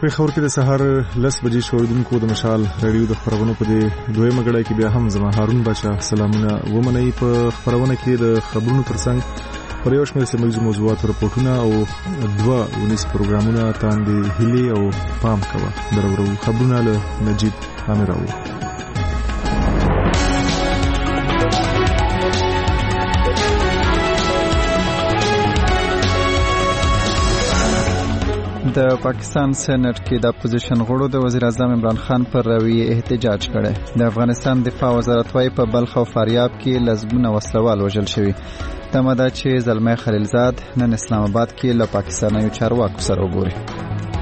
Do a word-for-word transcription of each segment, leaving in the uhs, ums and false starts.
پیښور کې د سهار لس بجې شوریدونکو د مشال رادیو د خبرونو په دې دویمه غړای کې بیا هم زما هارون بچا سلامونه ومنئ. په خبرونه کې د خبرونو ترڅنګ پر یو شمېر سیمه موضوعات راپورټونه او دوه ونیس پروګرامونه تاندې هلي او پام کوه درورو خبرونه له نجیب امراو. د پاکستان سېنات کې د اپوزیشن غړو د وزیر اعظم عمران خان پر رویه احتجاج کړي. د افغانستان دفاع وزارت وايي په بلخ او فاریاب کې لزمونه وسلوال وژل شوي. تمه ده چې زلمي خلیلزاد نن اسلام آباد کې له پاکستانیو چارواکو سره وګوري.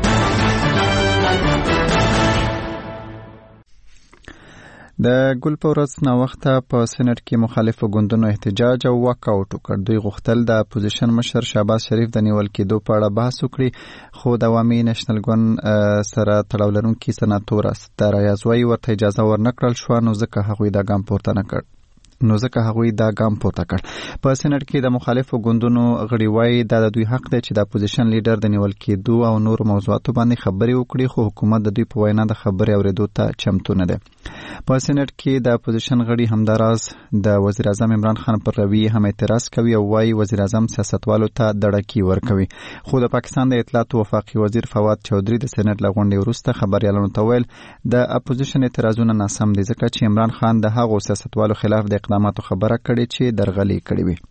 د ګل په ورځ نا وخته په سېنات کې مخالفو ګوندونو احتجاج او واکاوټ وکړ. دوی غوښتل د اپوزیشن مشر شهباز شریف د نیول کېدو په اړه بحث وکړي، خو د عوامي نېشنل ګوند سره تړاو لرونکي سناتور استاد ریاض وايي ورته اجازه ورنکړل شو، نو ځکه هغوی دا ګام پورته نه کړ. نو ځکه هغوی دا ګام پورته کړ. په سېنات کې د مخالفو ګوندونو غړي وايي دا د دوی حق دی چې د اپوزیشن لیډر د نیول کېدو او نور موضوعاتو باندې خبرې وکړي، خو حکومت د دوی په وینا د خبرې اورېدو ته چمتو نه دی. په سېنات کې د اپوزیشن غړي همداراز د وزیر اعظم عمران خان پر رویه هم اعتراض کوي او وايي وزیر اعظم سیاستوالو ته دړکی ورکوي. خو د پاکستان د اطلاعات وفاقي وزیر فواد چودھری د سېنات له غونډې وروسته خبريالانو ته ویل د اپوزیشن اعتراضونه ناسم دي، ځکه چې عمران خان د هغو سیاستوالو خلاف د اقداماتو خبره کړي چې درغلي کړي وي.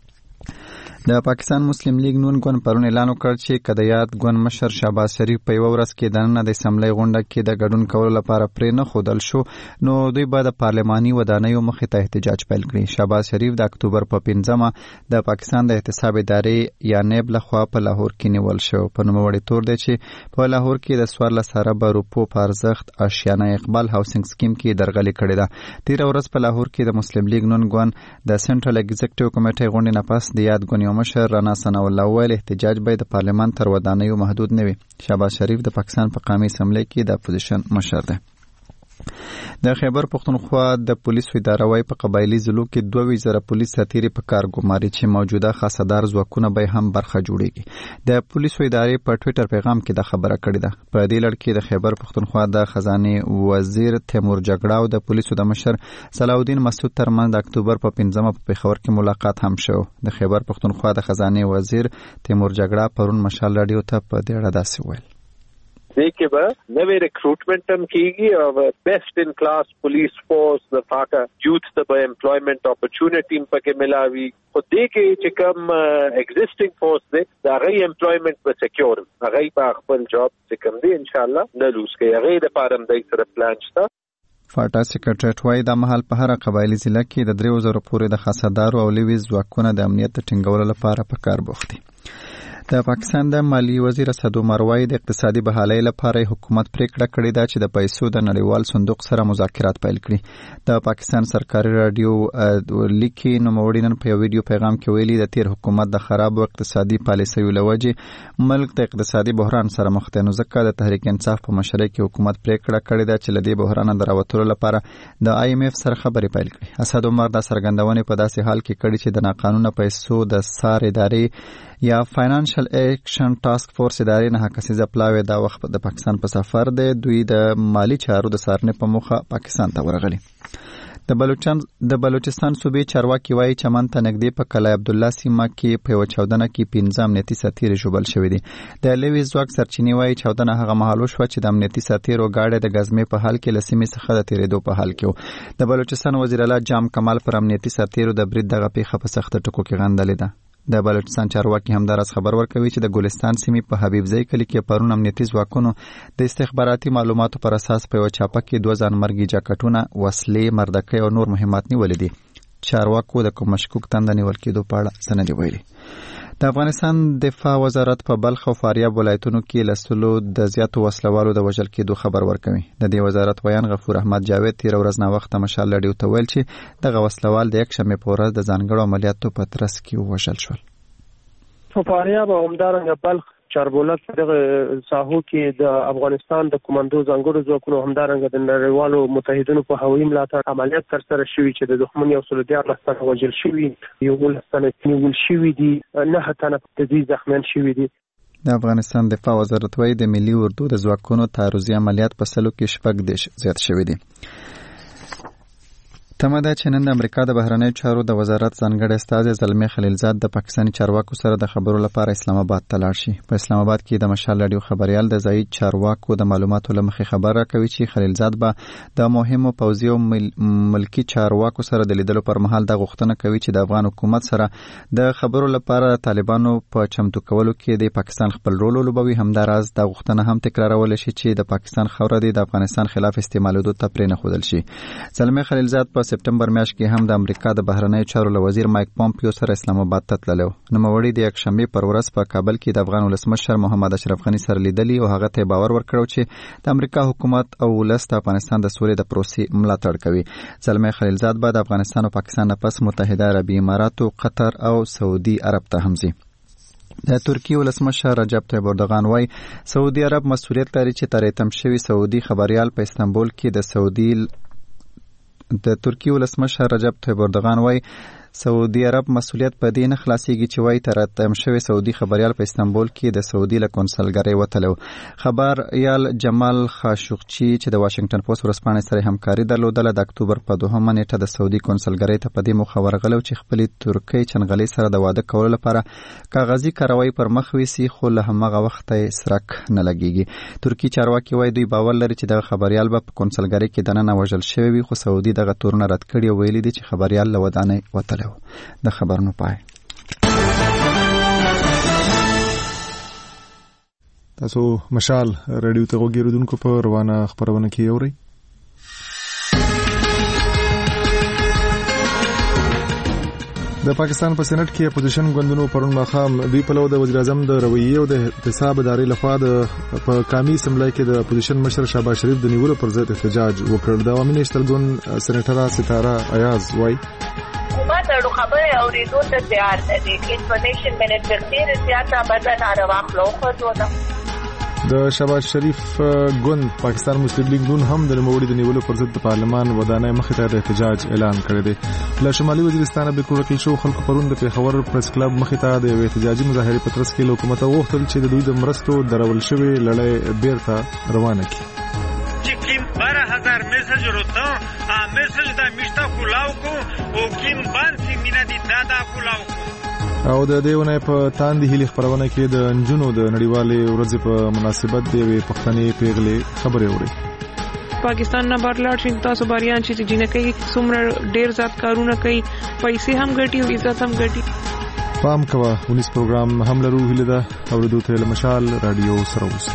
د پاکستان مسلم لیگ نون ګوند پرون اعلان وکړ چې کله یاد ګوند مشر شهباز شریف په یو ورځ کې د نن د اسمبلی غونډه کې د ګډون کولو لپاره پرې نه خودل شو، نو دوی به د پارلماني ودانیو مخې ته احتجاج پیل کړي. شهباز شریف د اکتوبر په پنځمه د پاکستان د احتساب ادارې یا نیب لخوا په لاهور کې نیول شو. په نوموړي تور دی چې په لاهور کې د څوارلس اربه روپو په ارزښت آشیانه اقبال هاوسینګ سکیم کې درغلي کړې ده. تیر ورځ په لاهور کې د مسلم لیگ نون ګوند د سنټرل ایگزیکټیو کمیټې غونډې نه پس د یاد ګوند یو مشر رانا ثناءالله ویل احتجاج به د پارلمان تر ودانیو محدود نه وي. شهباز شریف د پاکستان په قومي اسمبلی کې د اپوزیشن مشر دی. د خیبر پښتونخوا د پولیسو اداره وايي په قبایلی ضلعو کې دوه ویشت زره پولیس ساتيري په کار ګماري چې موجوده خاصدار ځواکونه به هم برخه جوړيږي. د پولیسو ادارې په ټوئیټر پیغام کې دا خبره کړې ده. په دې لړ کې د خیبر پښتونخوا د خزانه وزیر تیمور جګړه او د پولیسو د مشر صلاح الدین مسعود ترمن د اکتوبر په پنځمه په پیښور کې ملاقات هم شو. د خیبر پښتونخوا د خزانه وزیر تیمور جګړه پرون مشال رادیو ته په دې اړه داسې ویل: دیکھے با نوے ریکروٹمنٹ ہم کی گی اور بیسٹ ان کلاس پولیس فورس د فاکا یوتھ ته امپلویمنٹ اپورچونٹی پکې ملاوي. خو دیکھے چې کوم ایگزیسټینګ فورس دی دا غي امپلویمنٹ به سکیور هغه په خپل جاب چې کوم دی ان شاء الله نه لوس کوي. هغه د پارم دای سره پلان شته. فاټا سیکریټریټ وايي د محل په هر قبایلی ضلع کې د درې زره پورې د خاصدارو او لوی ځواکونو د امنیت ټینګولو لپاره په کار بوخت دي. د پاکستان د مالی وزیر اسد عمر وايي د اقتصادي بحالۍ لپاره حکومت پریکړه کړې ده چې د پیسو د نړیوال صندوق سره مذاکرات پیل کړي. د پاکستان سرکاري رادیو لیکي نوموړي نن په یو ویډیو پیغام کې ویلي د تیر حکومت د خراب اقتصادي پالیسیو لوجې ملک د اقتصادي بحران سره مخ دی، نو ځکه د تحریک انصاف په مشرۍ کې حکومت پریکړه کړې ده چې له دې بحران د راوتلو لپاره د آی ایم ایف سره خبرې پیل کړي. اسد عمر د سرګندونې په داسې حال کې کړي چې د ناقانونه پیسو د سار ادارې یا فاینانشل ایکشن ټاسک فورس ادارې نه حقیقي پلاوی دا وخت د پاکستان په سفر دی. دوی د مالی چارو د سارنې په موخه پاکستان ته ورغلي. د بلوچستان د بلوچستان صوبې چارواکي وايي چمن ته نږدې په کلای عبد الله سیمه کې په یو چاودنه کې پنځه امنیتي ساتیر ژوبل شوی دي. د لوی ځواک سرچینې وايي چاودنه هغه مهال وشوه چې د امنیتي ساتیر او گاډي د غزمې په حال کې لسیمې څخه د تیرېدو په حال کې. د بلوچستان وزیر اعلی جام کمال پر امنیتي ساتیر د برید دغه پیښه په سخت ټکو کې غندلې ده. د بلوچستان چارواکي همداراز خبر ورکوي چې د ګلستان سیمې په حبیبزی کلی کې پرون امنیتي ځواکونو د استخباراتي معلوماتو پر اساس په یو چاپه کې دوه ځانمرګي جاکټونه، وسلې، مردکۍ او نور مهمات نیولې دي. چارواکو د کوم مشکوک تند نیول کېدو په اړه څه نه دي ویلي. د افغانستان دفاع وزارت په بلخ او فاریاب ولایتونو کې لسلو د زیاتو وسلوالو د وژل کېدو خبر ورکوي. د دې وزارت ویان غفور احمد جاوید تیر ورځ نا وخت مشال لډیو ته ویل چې دغه وسلوال د یک شنبه په ورځ د ځانګړو عملیاتو په ترڅ کې وژل شول. په فاریاب او همدارنګه بلخ چاربولک دغه ساحو کې د افغانستان د کمانډو ځانګړو ځواکونو همدارنګه د نړیوالو متحدینو په هوایي ملاتړ عملیات ترسره شوي چې د دښمن یو سل دیارلس تنه وژل شوي، یو لس تنه نیول شوي دي، نه تنه په دې زخمیان شوي دي. د افغانستان دفاع وزارت وايي د ملي اردو د ځواکونو تعرضي عملیات په سلو کې شپږ دېرش زیات شوي دي. تمه ده چې نن د امریکا د بهرنیو چارو د وزارت ځانګړی استازی زلمي خلیلزاد د پاکستاني چارواکو سره د خبرو لپاره اسلام آباد ته لاړ شي. په اسلام آباد کې د مشال رادیو خبريال د ځایي چارواکو د معلوماتو له مخې خبره کوي چې خلیلزاد به د مهمو پوځي او ملکی چارواکو سره د لیدلو پر مهال د غوښتنه کوي چې د افغان حکومت سره د خبرو لپاره طالبانو په چمتو کولو کې د پاکستان خپل رول ولوبوي. همداراز د غوښتنه هم تکرارول شي چې د پاکستان خوره د افغانستان خلاف استعمالولو ته پرې نه ښودل شي. زلمي خلیلزاد په سپټمبر میاشت کې هم د امریکا د بهرنیو چارو له وزیر مایک پومپیو سره اسلام آباد ته تللی و. نوموړي د یکشنبې پر ورځ په کابل کې د افغان ولسمشر محمد اشرف غني سره لیدلي او هغه ته باور ورکړو چې د امریکا حکومت او ولس د افغانستان د سولې د پروسې ملاتړ کوي. زلمي خلیلزاد به د افغانستان او پاکستان نه پس متحده عربي امارات، قطر او سعودي عرب ته هم ځي. د ترکیې ولسمشر رجب طیب اردوغان وايي سعودي عرب مسؤلیت لري چې تر اتم شوي سعودي خبريال په استانبول کې د سعودي د ترکیې ولسمشر رجب طیب اردوغان وايي سعودي عرب مسؤلیت په دې نه خلاصيږي چې وايي تر اتم شوي سعودي خبريال په استانبول کې د سعودي له کونسلګرۍ وتلو. خبريال جمال خاشقچي چې د واشنگټن پوسټ ورځپاڼې سره همکاري درلودله د اکتوبر په دوهمه نیټه د سعودي کونسلګرۍ ته په دې موخه ورغلو چې خپل ترکیې چنغلۍ سره د واده کولو لپاره کاغذي کاروایی پر مخ ویسي، خو له همغه وخته سرک نه لګيږي. ترکیې چارواکي وايي دوی باور لري چې د خبريال په کونسلګرۍ کې دننه وژل شوی وي، خو سعودي دغه تورونه رد کړي او ویلي دي چې خبريال له ودانۍ وتل. د خبرونو پای. تاسو مشال رادیو ته وګورئ په روانه خبرونه کې اورئ. د پاکستان په سېنات کې اپوزیشن ګوندونو پرون ماښام دوی په لور د وزیر اعظم د رویې او د احتساب ادارې لخوا د په قامي اسمبلی کې د اپوزیشن مشر شهباز شریف د نیولو پر ضد احتجاج وکړ. د عوامي نېشنل ګوند سېنیټره ستاره ایاز وايي حکومت اړو خبرې اورېدو ته تیار نه دي. انفارمیشن منیسټر ډېر زیاته بدن راواخلو خو دوه د شهباز شریف ګوند پاکستان مسلم لیگ ګوند هم د نوموړي د نیولو پر ضد د پارلمان ودانۍ مخې ته د احتجاج اعلان کړی دی. له شمالي وزیرستان به کورکل شو خلکو پرون د پیښور پریس کلب مخې ته د احتجاجي مظاهرې په ترڅ کې حکومت غوښتل چې د دوی د مرستو درول شوی لړۍ بیرته روانه کړي. بارہ ہزار میسج روتا آ میسج دا مشتا کولاو کو او کیم بان سی مینا دی دادا کولاو کو. او د دیونه په تاندې هلي خبرونه کې د انجونو د نړیوالې ورځې په مناسبت د پښتنې پیغلې خبرې اوري. پاکستان نه بارلاړ شي تاسو باریان چې جنہ کوي څومره ډیر ذات کارونه کوي، پیسې هم ګټي او عزت هم ګټي. پام کوه ونیس پروګرام هم لرو هله ده اوریدو ته مشال رادیو سره اوس.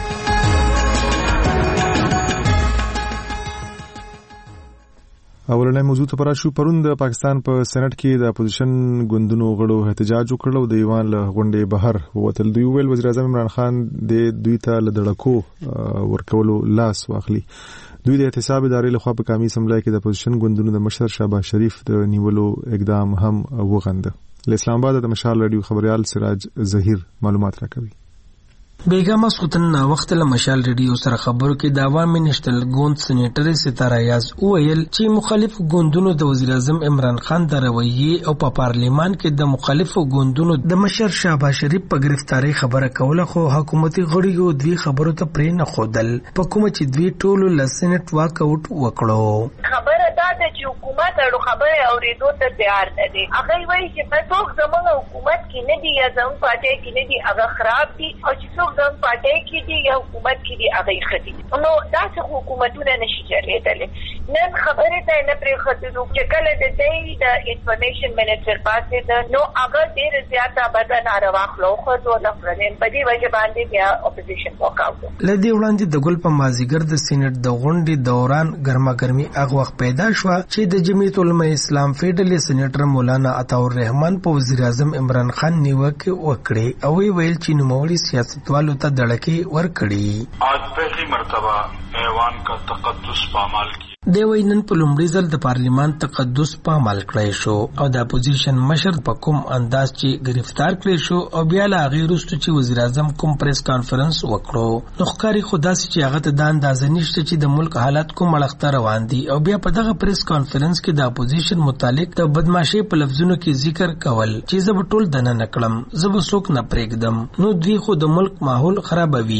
اولنې موضوع ته پراشو. پرون د پاکستان په سېنات کې د اپوزیشن ګوندونو غړو احتجاج وکړ او د ایوان له غونډې بهر ووتل. دوی ویل وزیر اعظم عمران خان د دوی ته له دړکو ورکولو لاس واخلي. دوی د احتساب ادارې لخوا په قامي اسمبلی کې د اپوزیشن ګوندونو د مشر شهباز شریف د نیولو اقدام هم وغنده. له اسلام آباد د مشال رادیو خبريال سراج ظهیر معلومات راکوي. بیگا مسخوتن نا وخت له مشال ریډیو سره خبرو کې د عوامي نېشنل ګوند سېنیټر ستاره ایاز وویل چې مخالف ګوندونو د وزیر اعظم عمران خان د رویې او په پارلیمان کې د مخالفو ګوندونو د مشر شهباز شریف په گرفتاری خبره کوله، خو حکومتي غړیو دوی خبرو ته پرې نه ښودل په کومه چې دوی ټولو له سېنیټ واک آوټ وکړو. خبره دا ده چې حکومت اړو خبرې اورېدو ته تیار نه دي. هغه وایي چې څوک زموږ حکومت کې نه دي یا زموږ پارټۍ کې نه دي هغه خراب دي، او چې څوک زموږ پارټۍ کې دي یا حکومت کې دي هغه ښه دي. نو داسې حکومتونه نشي چلېدلی. نن خبرې ته نه پرېښودلو چې کله د دوی د انفارمیشن منیسټر پاسېده نو هغه ډېر زیاته بدن راواخلو خو دوه نفرین په دې وجه باندې بیا اپوزیشن واکاوټ. له دې وړاندې د ګل په مازیګر د سېنیټ د غونډې دوران ګرماګرمي هغه وخت پیدا شوه چې د جمعیت العلماء اسلام فېډرالي سېنیټر مولانا عطاء الرحمن په وزیر اعظم عمران خان نیوکه وکړې او ویل چې نوموړي سیاستوالو ته دړکې ورکړي. آج پہلی مرتبہ ایوان کا تقدس پامال کی دی وایي نن په لومړي ځل د پارلیمان تقدس په عمل کړی شو او د اپوزیشن مشر په کوم انداز چې گرفتار کړی شو او بیا له هغې وروسته چې وزیر اعظم کوم پریس کانفرنس وکړو نو ښکاري خو داسې چې هغه ته دا اندازه نشته چې د ملک حالات کوم اړخته روان دي او بیا په دغه پریس کانفرنس کې د اپوزیشن متعلق د بدمعشۍ په لفظونو کې ذکر کول چې زه به ټول دننه نه کړم زه به څوک نه پرېږدم نو دوی خو د ملک ماحول خرابوي.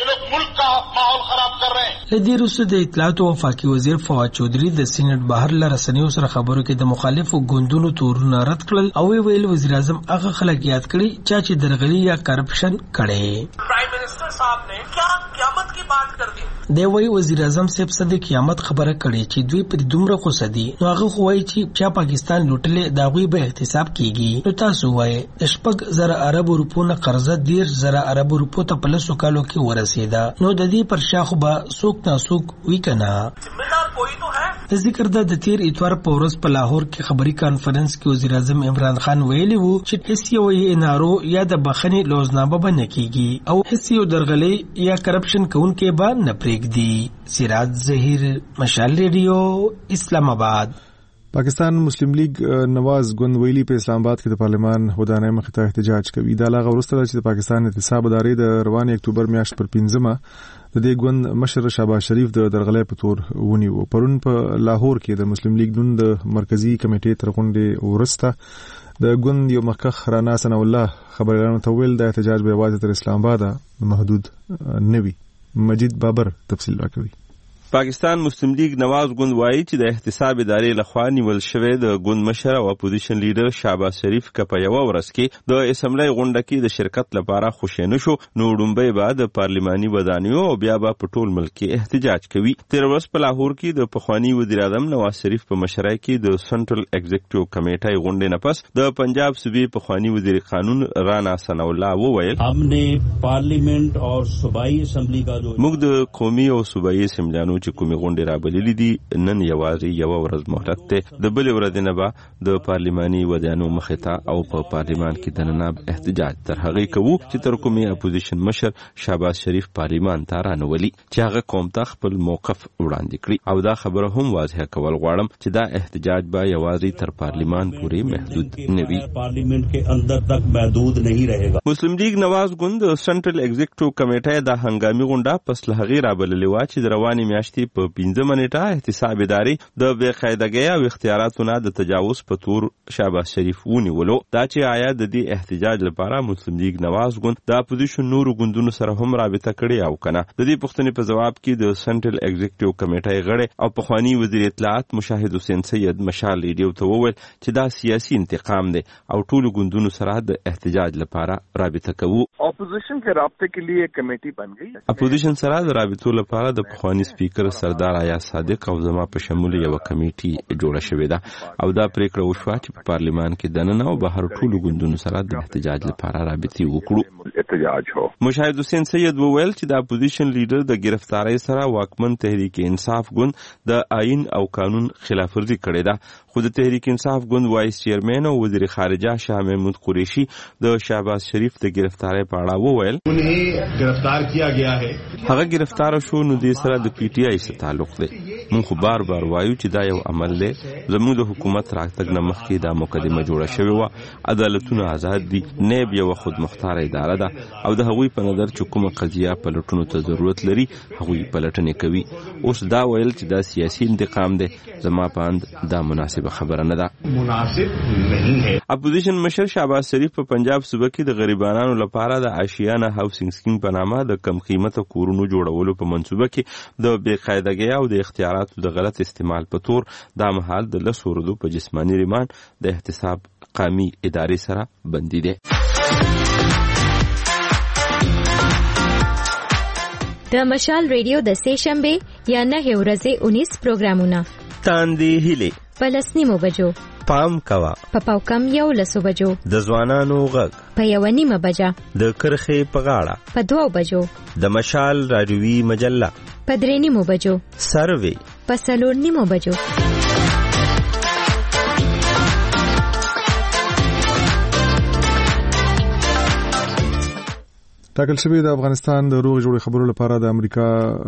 له دې وروسته د اطلاعاتو او وفاقي وزیر فواد چودھری د سینټ بهر له رسنیو سره خبرو کې د مخالفو ګوندونو تورونه رد کړل او وی ویل وزیر اعظم هغه خلک یاد کړي چې درغلي یا کرپشن کړي. پرایم منسٹر صاحب نے کیا قیامت کی بات کر دی. دی وی وزیر اعظم صاحب صد قیامت خبره کړي چې دوی پر دومره خو سدي نو هغه خو وایي چې چا پاکستان لوټلې دا غوي به احتساب کیږي. نو تاسو وایي د شپږ زره عربو روپو نه قرضه ډیر زره عربو روپو ته په لسو کالو کې ورسېده نو د دې پر شاخو به څوک ناسوک وی کنا. د ذکر د د تیر اتوار په ورځ په لاهور کې خبري کانفرنس کې وزیر اعظم عمران خان ویلي وو چې هیڅ یو انارو یا د بخښنې لوزنامه به نه کیږي او هیڅ یو درغلي یا کرپشن کوونکې به نه پرېږدي. سراج ظهیر، مشال ریډیو، اسلام آباد. پاکستان مسلم لیگ نواز ګوند ویلي په اسلام آباد کې د پارلمان ودانۍ مخې ته احتجاج کوي. دا لا غوښتل چې د پاکستان احتساب ادارې د روان اکتوبر میاشت پر پنځمه د دې ګوند مشر شهباز شریف د درغلۍ په تور ونیو. پرون په لاهور کې د مسلم لیگ ګوند د مرکزی کمیټې تر غونډې وروسته د ګوند یو مخکخ رانا ثنا الله خبرګانو ته ویل د احتجاج به یوازې تر اسلام آباد محدود نه وي. مجید بابر تفصیل راکوي. پاکستان مسلم لیگ نواز ګوند وایي چې د احتساب ادارې لخوا نیول شوی د ګوند مشر او اپوزیشن لیډر شهباز شریف که په یوه ورځ کې د اسمبلی غونډه کې د شرکت لپاره خوشی نه شو نو وړومبی به د پارلماني ودانیو او بیا به په ټول ملک کې احتجاج کوي. تېره ورځ په لاهور کې د پخواني وزیر اعظم نواز شریف په مشرۍ کې د سنټرل ایگزیکټیو کمیټې غونډې نه پس د پنجاب صوبې پخواني وزیر قانون رانا ثنا الله وویل موږ پارلیمنت او صوبایي اسمبلی کا جو موږ د قومي او صوبایي اسمبلیانو چې کومې غونډې رابللې دي نن یوازې یوه ورځ مهلت دی. د بلې ورځې نه به د پارلماني ودانیو مخې ته او په پارلمان کې دننه احتجاج تر هغې کوو چې تر کومې اپوزیشن مشر شهباز شریف پارلمان ته رانولي چې هغه قوم ته خپل موقف وړاندې کړي او دا خبره هم واضحه کول غواړم چې دا احتجاج به یوازې تر پارلمان پورې محدود نه وي. پارلیمنت کې اندر تک محدود نه رہے گا. مسلم لیگ نواز ګوند سنټرل ایگزیکټیو کمیټې د هنګامي غونډه پس له هغې رابللې وه چې د روانې میاشتې په پنځمه نیټه احتساب ادارې د بې قاعدګۍ او اختیاراتو نه د تجاوز په تور شهباز شریف ونیولو. دا چې آیا د دې احتجاج لپاره مسلم لیگ نواز ګوند د اپوزیشن نورو ګوندونو سره هم رابطه کړې او کنه. د دې پوښتنې په جواب کې د سنټرل ایگزیکټیو کمیټې غړی او پخوانی وزیر اطلاعات مشاهد حسین سید مشال ریډیو ته وویل چې دا سیاسي انتقام دی او ټولو ګوندونو سره د احتجاج لپاره رابطه کوو. اپوزیشن کے رابطے کے لیے کمیٹی بن گئی. اپوزیشن سره د رابطو لپاره د پخوانی سپیکر سردار آیا صادق او زما په شمول یو کمیټي جوړه شوې ده او دا پریکړه وشوه چې په پارلمان کې دننه او بهر ټولو ګوندونو سره د احتجاج لپاره رابطې وکړو. احتجاج هو. مشاهد حسین سید وویل چې د اپوزیشن لیډر د گرفتاری سره واکمن تحریک انصاف ګوند د آئین او قانون خلاف ورزي کړې ده. خو د تحریک انصاف ګوند وایس چیرمن او وزیر خارجه شاه محمود قریشي د شهباز شریف د گرفتاری په اړه وویل انہیں گرفتار کیا گیا ہے. هغه گرفتار شو نو د سره د پی ټی آی سره تعلق دی. مونږ خو بار بار وایو چې دا یو عمل دی. زموږ د حکومت راکتګ نه مخکې دا مقدمه جوړه شوې وه. عدالتونه آزاد دي. نیب یو خود مختار اداره ده او د هغوی په نظر چې کومه قضیه پلټونو ته ضرورت لري هغوی پلټنې کوي. اوس دا ویل چې دا سیاسي انتقام دی زما په اند دا مناسبه خبره نه ده. مناسب نہیں ہے. اپوزیشن مشر شهباز شریف په پنجاب صوبه کې د غریبانو لپاره د آشیانه هاوسینګ سکیم په نامه د کم قیمته کورونو جوړولو په منصوبه کې د بې قاعدګۍ او د اختیاراتو د غلط استعمال په تور دا مهال د لسو ورځو په جسماني ریماند د احتساب قامي ادارې سره بندي دی. د مشال ریډیو د سه شنبه یا نه ورځې اونیس پروګرامونه تاندې هیله پلسنی مو بجو پام کوا په پاوکم یو لسو بجو د ځوانانو غږ په یو نیمه بجا د کرخې په غاړه په دوه بجو د مشال راډیوي مجله په درې نیمو بجو سروي په څلور نیمو بجو. ټاکل شوی د افغانستان د روغ جوړ خبرو لپاره د امریکا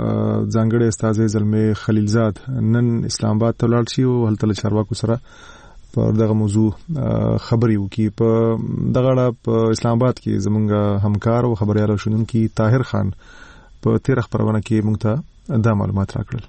ځانګړي استاذ زلمی خلیلزاد نن اسلام آباد ته لاړ شي او هلته له چارواکو سره په دغه موضوع خبري وکي. په دغه اړه په اسلام آباد کې زمونږ همکار او خبريال شونونکي طاهر خان په تیر خبرونه کې موږ ته دا معلومات راکړل.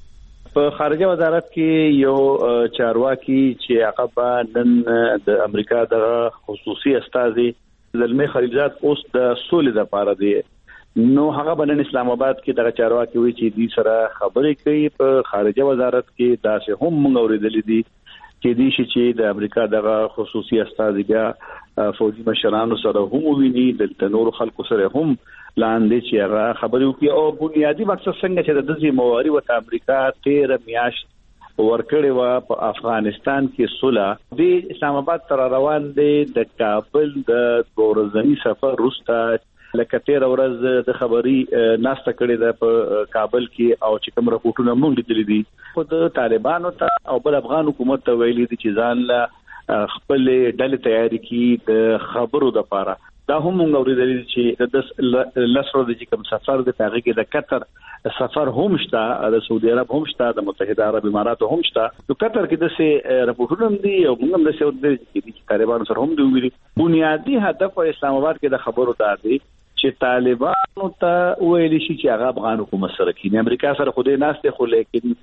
په خارجه وزارت کې یو چارواکي چې هغه نن د امریکا د خصوصي استاذ زلمی خلیلزاد اوس د سولې لپاره دی، نو هغه بنن اسلام آباد کې د چارواکي وی چې دې سره خبرې کوي. په خارجه وزارت کې دا څه هم موږ اوریدلې دي چې دې چې د امریکا د خصوصي استاذ بیا فوجي مشرانو سره هم ویني، د تنور خلکو سره هم لاندې چې هغه خبرې وکړي. او بنیادی مقصد څنګه چې د دې مواري وته امریکا تیر میاشت ورکړې و په افغانستان کې صلح د اسلام آباد تر روان دي د کابل د ورځنی سفر وروسته لکه تیر ورځ د خبري ناسته کړې ده په کابل کې او چې کوم راپورټونه موږ لیدلې دي خو د طالبانو ته او بل افغان حکومت ته ویلي دي چې ځان له خپل ډلې تیاری کړي د خبرو لپاره. دا هم موږ اوریدلې چې د لسرو د کوم سفر د تاغي کې د قطر سفر هم شته، د سعودي عرب هم شته، د متحده عرب امارات هم شته. نو قطر کې د سه راپورټونه دي او موږ هم د سعودي کې طالبانو سره هم دی ویلي. بنیادی هدف اسلام آباد کې د خبرو ته دی چې طالبانو ته ویل شي چې هغه افغان حکومت سره کینی امریکا سره خوده ناشته خو، لیکن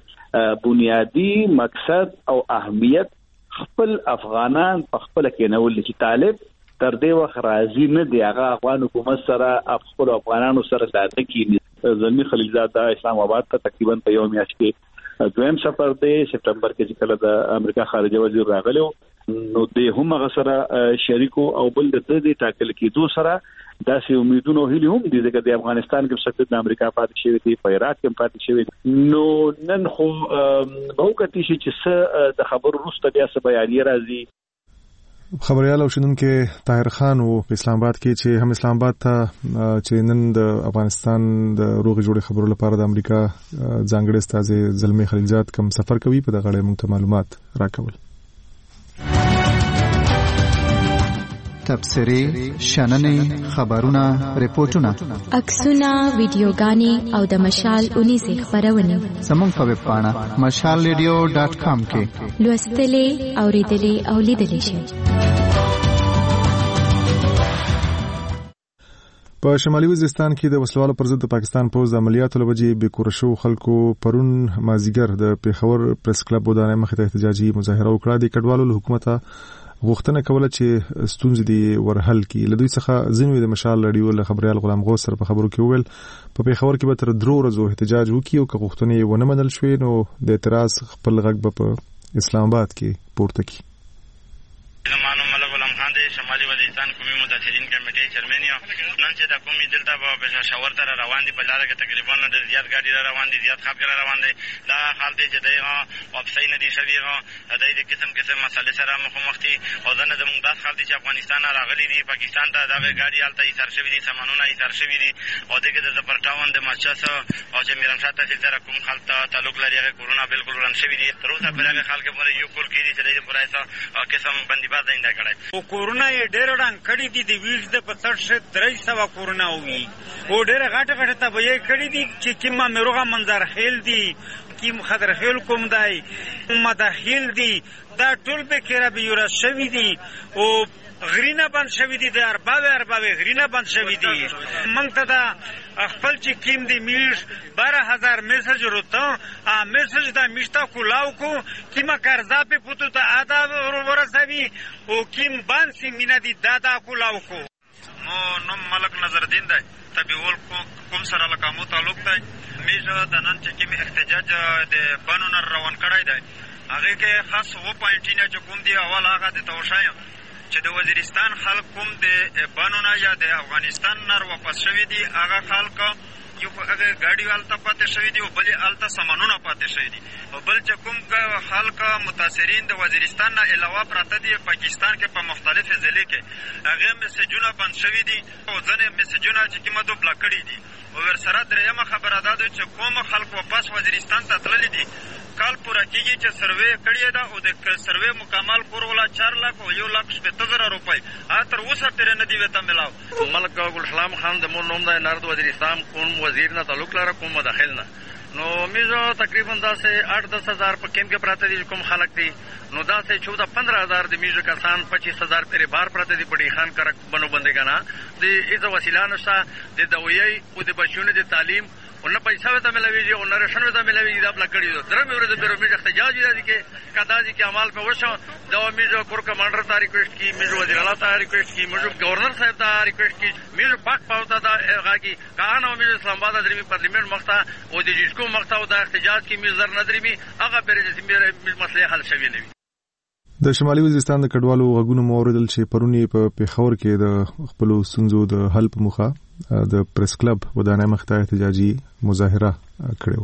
بنیادی مقصد او اهمیت خپل افغانان په خپل کې نه ول چې طالب تر دې وخت راځي نه دی هغه افغان حکومت سره خپل افغانانو سره لاته کینی. زلمی خلیلزاد د اسلام آباد ته تقریبا په یو میاشت کې دویم سفر دی، سپتمبر کې چې کله د امریکا خارجه وزیر راغلو نو د هم هغه سره شریکو او بل د دې ټاکل کېدو سره داسې امیدونه هلي هم دي چې د افغانستان کې څخه د امریکا پاتې شوی دی، په عراق کې پاتې شوی دی. نو نن خو به وکړي چې څه د خبرو وروسته بیا څه بیانیه راځي. خبريال او شنونکو طاهر خان او په اسلام آباد کې چې هم اسلام آباد ته چې نن د افغانستان د روغ جوړ خبرو لپاره د امریکا ځانګړي استاذ زلمی خلیلزاد کوم سفر کوي په دغه اړه موږ ته معلومات راکول. تبصري شننې خبرونه ریپورتونه عکسونه ویډیوګانې او د مشال اونیزه خبرونه زموږ په ویب پاڼه مشال ریډیو ډاټ کام کې لوستلې اوریدلې او لیدلې شئ. په شمالي وزیرستان کې د وسلوالو پر ضد د پاکستان پوز د عملیاتو لوجې بې کور شو خلکو پرون مازیګر د پیښور پریس کلب ودانۍ مخې ته احتجاجي مظاهره وکړه. د کډوالو له حکومت غوښتنه کوله چې ستونزې دي ورحل کړي. له دوی څخه ځینې د مشال رادیو له خبريال غلام غوث سره په خبرو کې وویل په پیښور کې به تر درو ورځو احتجاج وکړي او که غوښتنې ونه منل شوې نو د اعتراض خپل غږ به په اسلام آباد کې پورته کړي. شمالي وزیرستان قومي متحدین کمیټې چیرمن یم. نن چې د قومي دلته په پېښور ته روان دي په لاره کې تقریبا ډېر زیات ګاډي را روان دي، زیات خلک را روان دي. دا حال دی چې دغه واپسۍ نه دي شوي، د دې قسم قسم مسالې سره مخامخ دي او ځنه زموږ داس حال دی چې افغانستان راغلي دي، پاکستان ته دا ګاډي هلته ایثار شوي دي، سامانونه ایثار شوي دي او دغه د زپرټاون د مسجد او چې میرمشاه تحصیل سره کوم خلک تعلق لري هغه کورونه بالکل وران شوي دي. تر اوسه پر هغه خلک باندې یو کول کېږي چې د پرایسه قسم بندیباز اینده کړی او کورونه یې ډېر ډنګ کړي دي. د ویز د په سر شه درې سوه کورونه وي او ډېره غټه غټه تبیې کړي دي چې کومه مروغه منظر خیل دي، کیم خضر خیل کوم دی، مداخل دي، دا ټول به کېره به یوره شوي دي او غرینه بند شوي دي، د ارباوې ارباوې غرینه بند شوي دي. موږ ته دا خپل چې کیم دی میش بارہ ہزار میسج روتا میسج دا میشتا کلاو کو کیما قرضا په پوتو ته ادا ورسوي او کیم بانسی مینا دی دادا کلاو کو. نو نو ملک نظر دین دی تبیول کوم سره لکامو تعلق دی. میشه د نن چې کیم احتجاج د بانو نر روان کړی دی هغه کې خاص و پوینټینه چې کوم دی اول هغه د توشایم چې د وزیرستان خلک کوم د بانونه یا د افغانستان نر واپس شوي دي هغه خلک یو هغه ګاډي والته پاتې شوي دي او بلې الته سامانونه پاتې شوي دي او بل چې کوم خلک متاثرین د وزیرستان نه علاوه پراته دي پاکستان کې په مختلفو ضلع کې هغه میسجونه بند شوي دي او ځینې میسجونه چې کومه دو بلاک کړي دي او ورسره درېیمه خبره دا ده چې کوم خلک واپس وزیرستان ته تللي دي کال پوره کېږي چې سروې کړې ده او د سروې مکمل کول لا چار لاکھ او یو لاکھ شپږ زره روپۍ ا تر اوسه پرې نه دی وته ملاو. ملک ګل سلام خان د مون نوم د نارد وزیر اسلام کوم وزیر نه تعلق لري کوم مداخل نه نو میزو تقریبا داسې آٹھ دس ہزار په کیم کې پراته دي کوم خلک دي نو داسې چودہ پندرہ ہزار د میزو کسان پچیس ہزار پرې بار پراته دي پړي خان کرک بنو بندګانا د ایزه وسیله نشته د دویي او د بچونو د تعلیم ونه پیسې وته ملويږي او نرشن وته ملويږي دا بل کړی دو درې ورځې په میزو احتجاج دي کې کداځي کې عمل په وشو دا میزو کور کمانډر ته ریکوست کی میزو وزیر اعلی ته ریکوست کی میزو گورنر صاحب ته ریکوست کی میزو پاک پاوتا دا غاګي کان او میزو اسلام آباد درمی پارلیمنت مخته او د جسکو مخته او د احتجاج کې میزر ندرمی هغه پر دې میرے مسله حل شوی نه وي. د شمالي وزیرستان د کډوالو غږونو موردل چې پرونی په پیښور کې د خپل سنځو د حل په مخه د پریس کلب ودانۍ مخته احتجاجي مظاهره کړې و.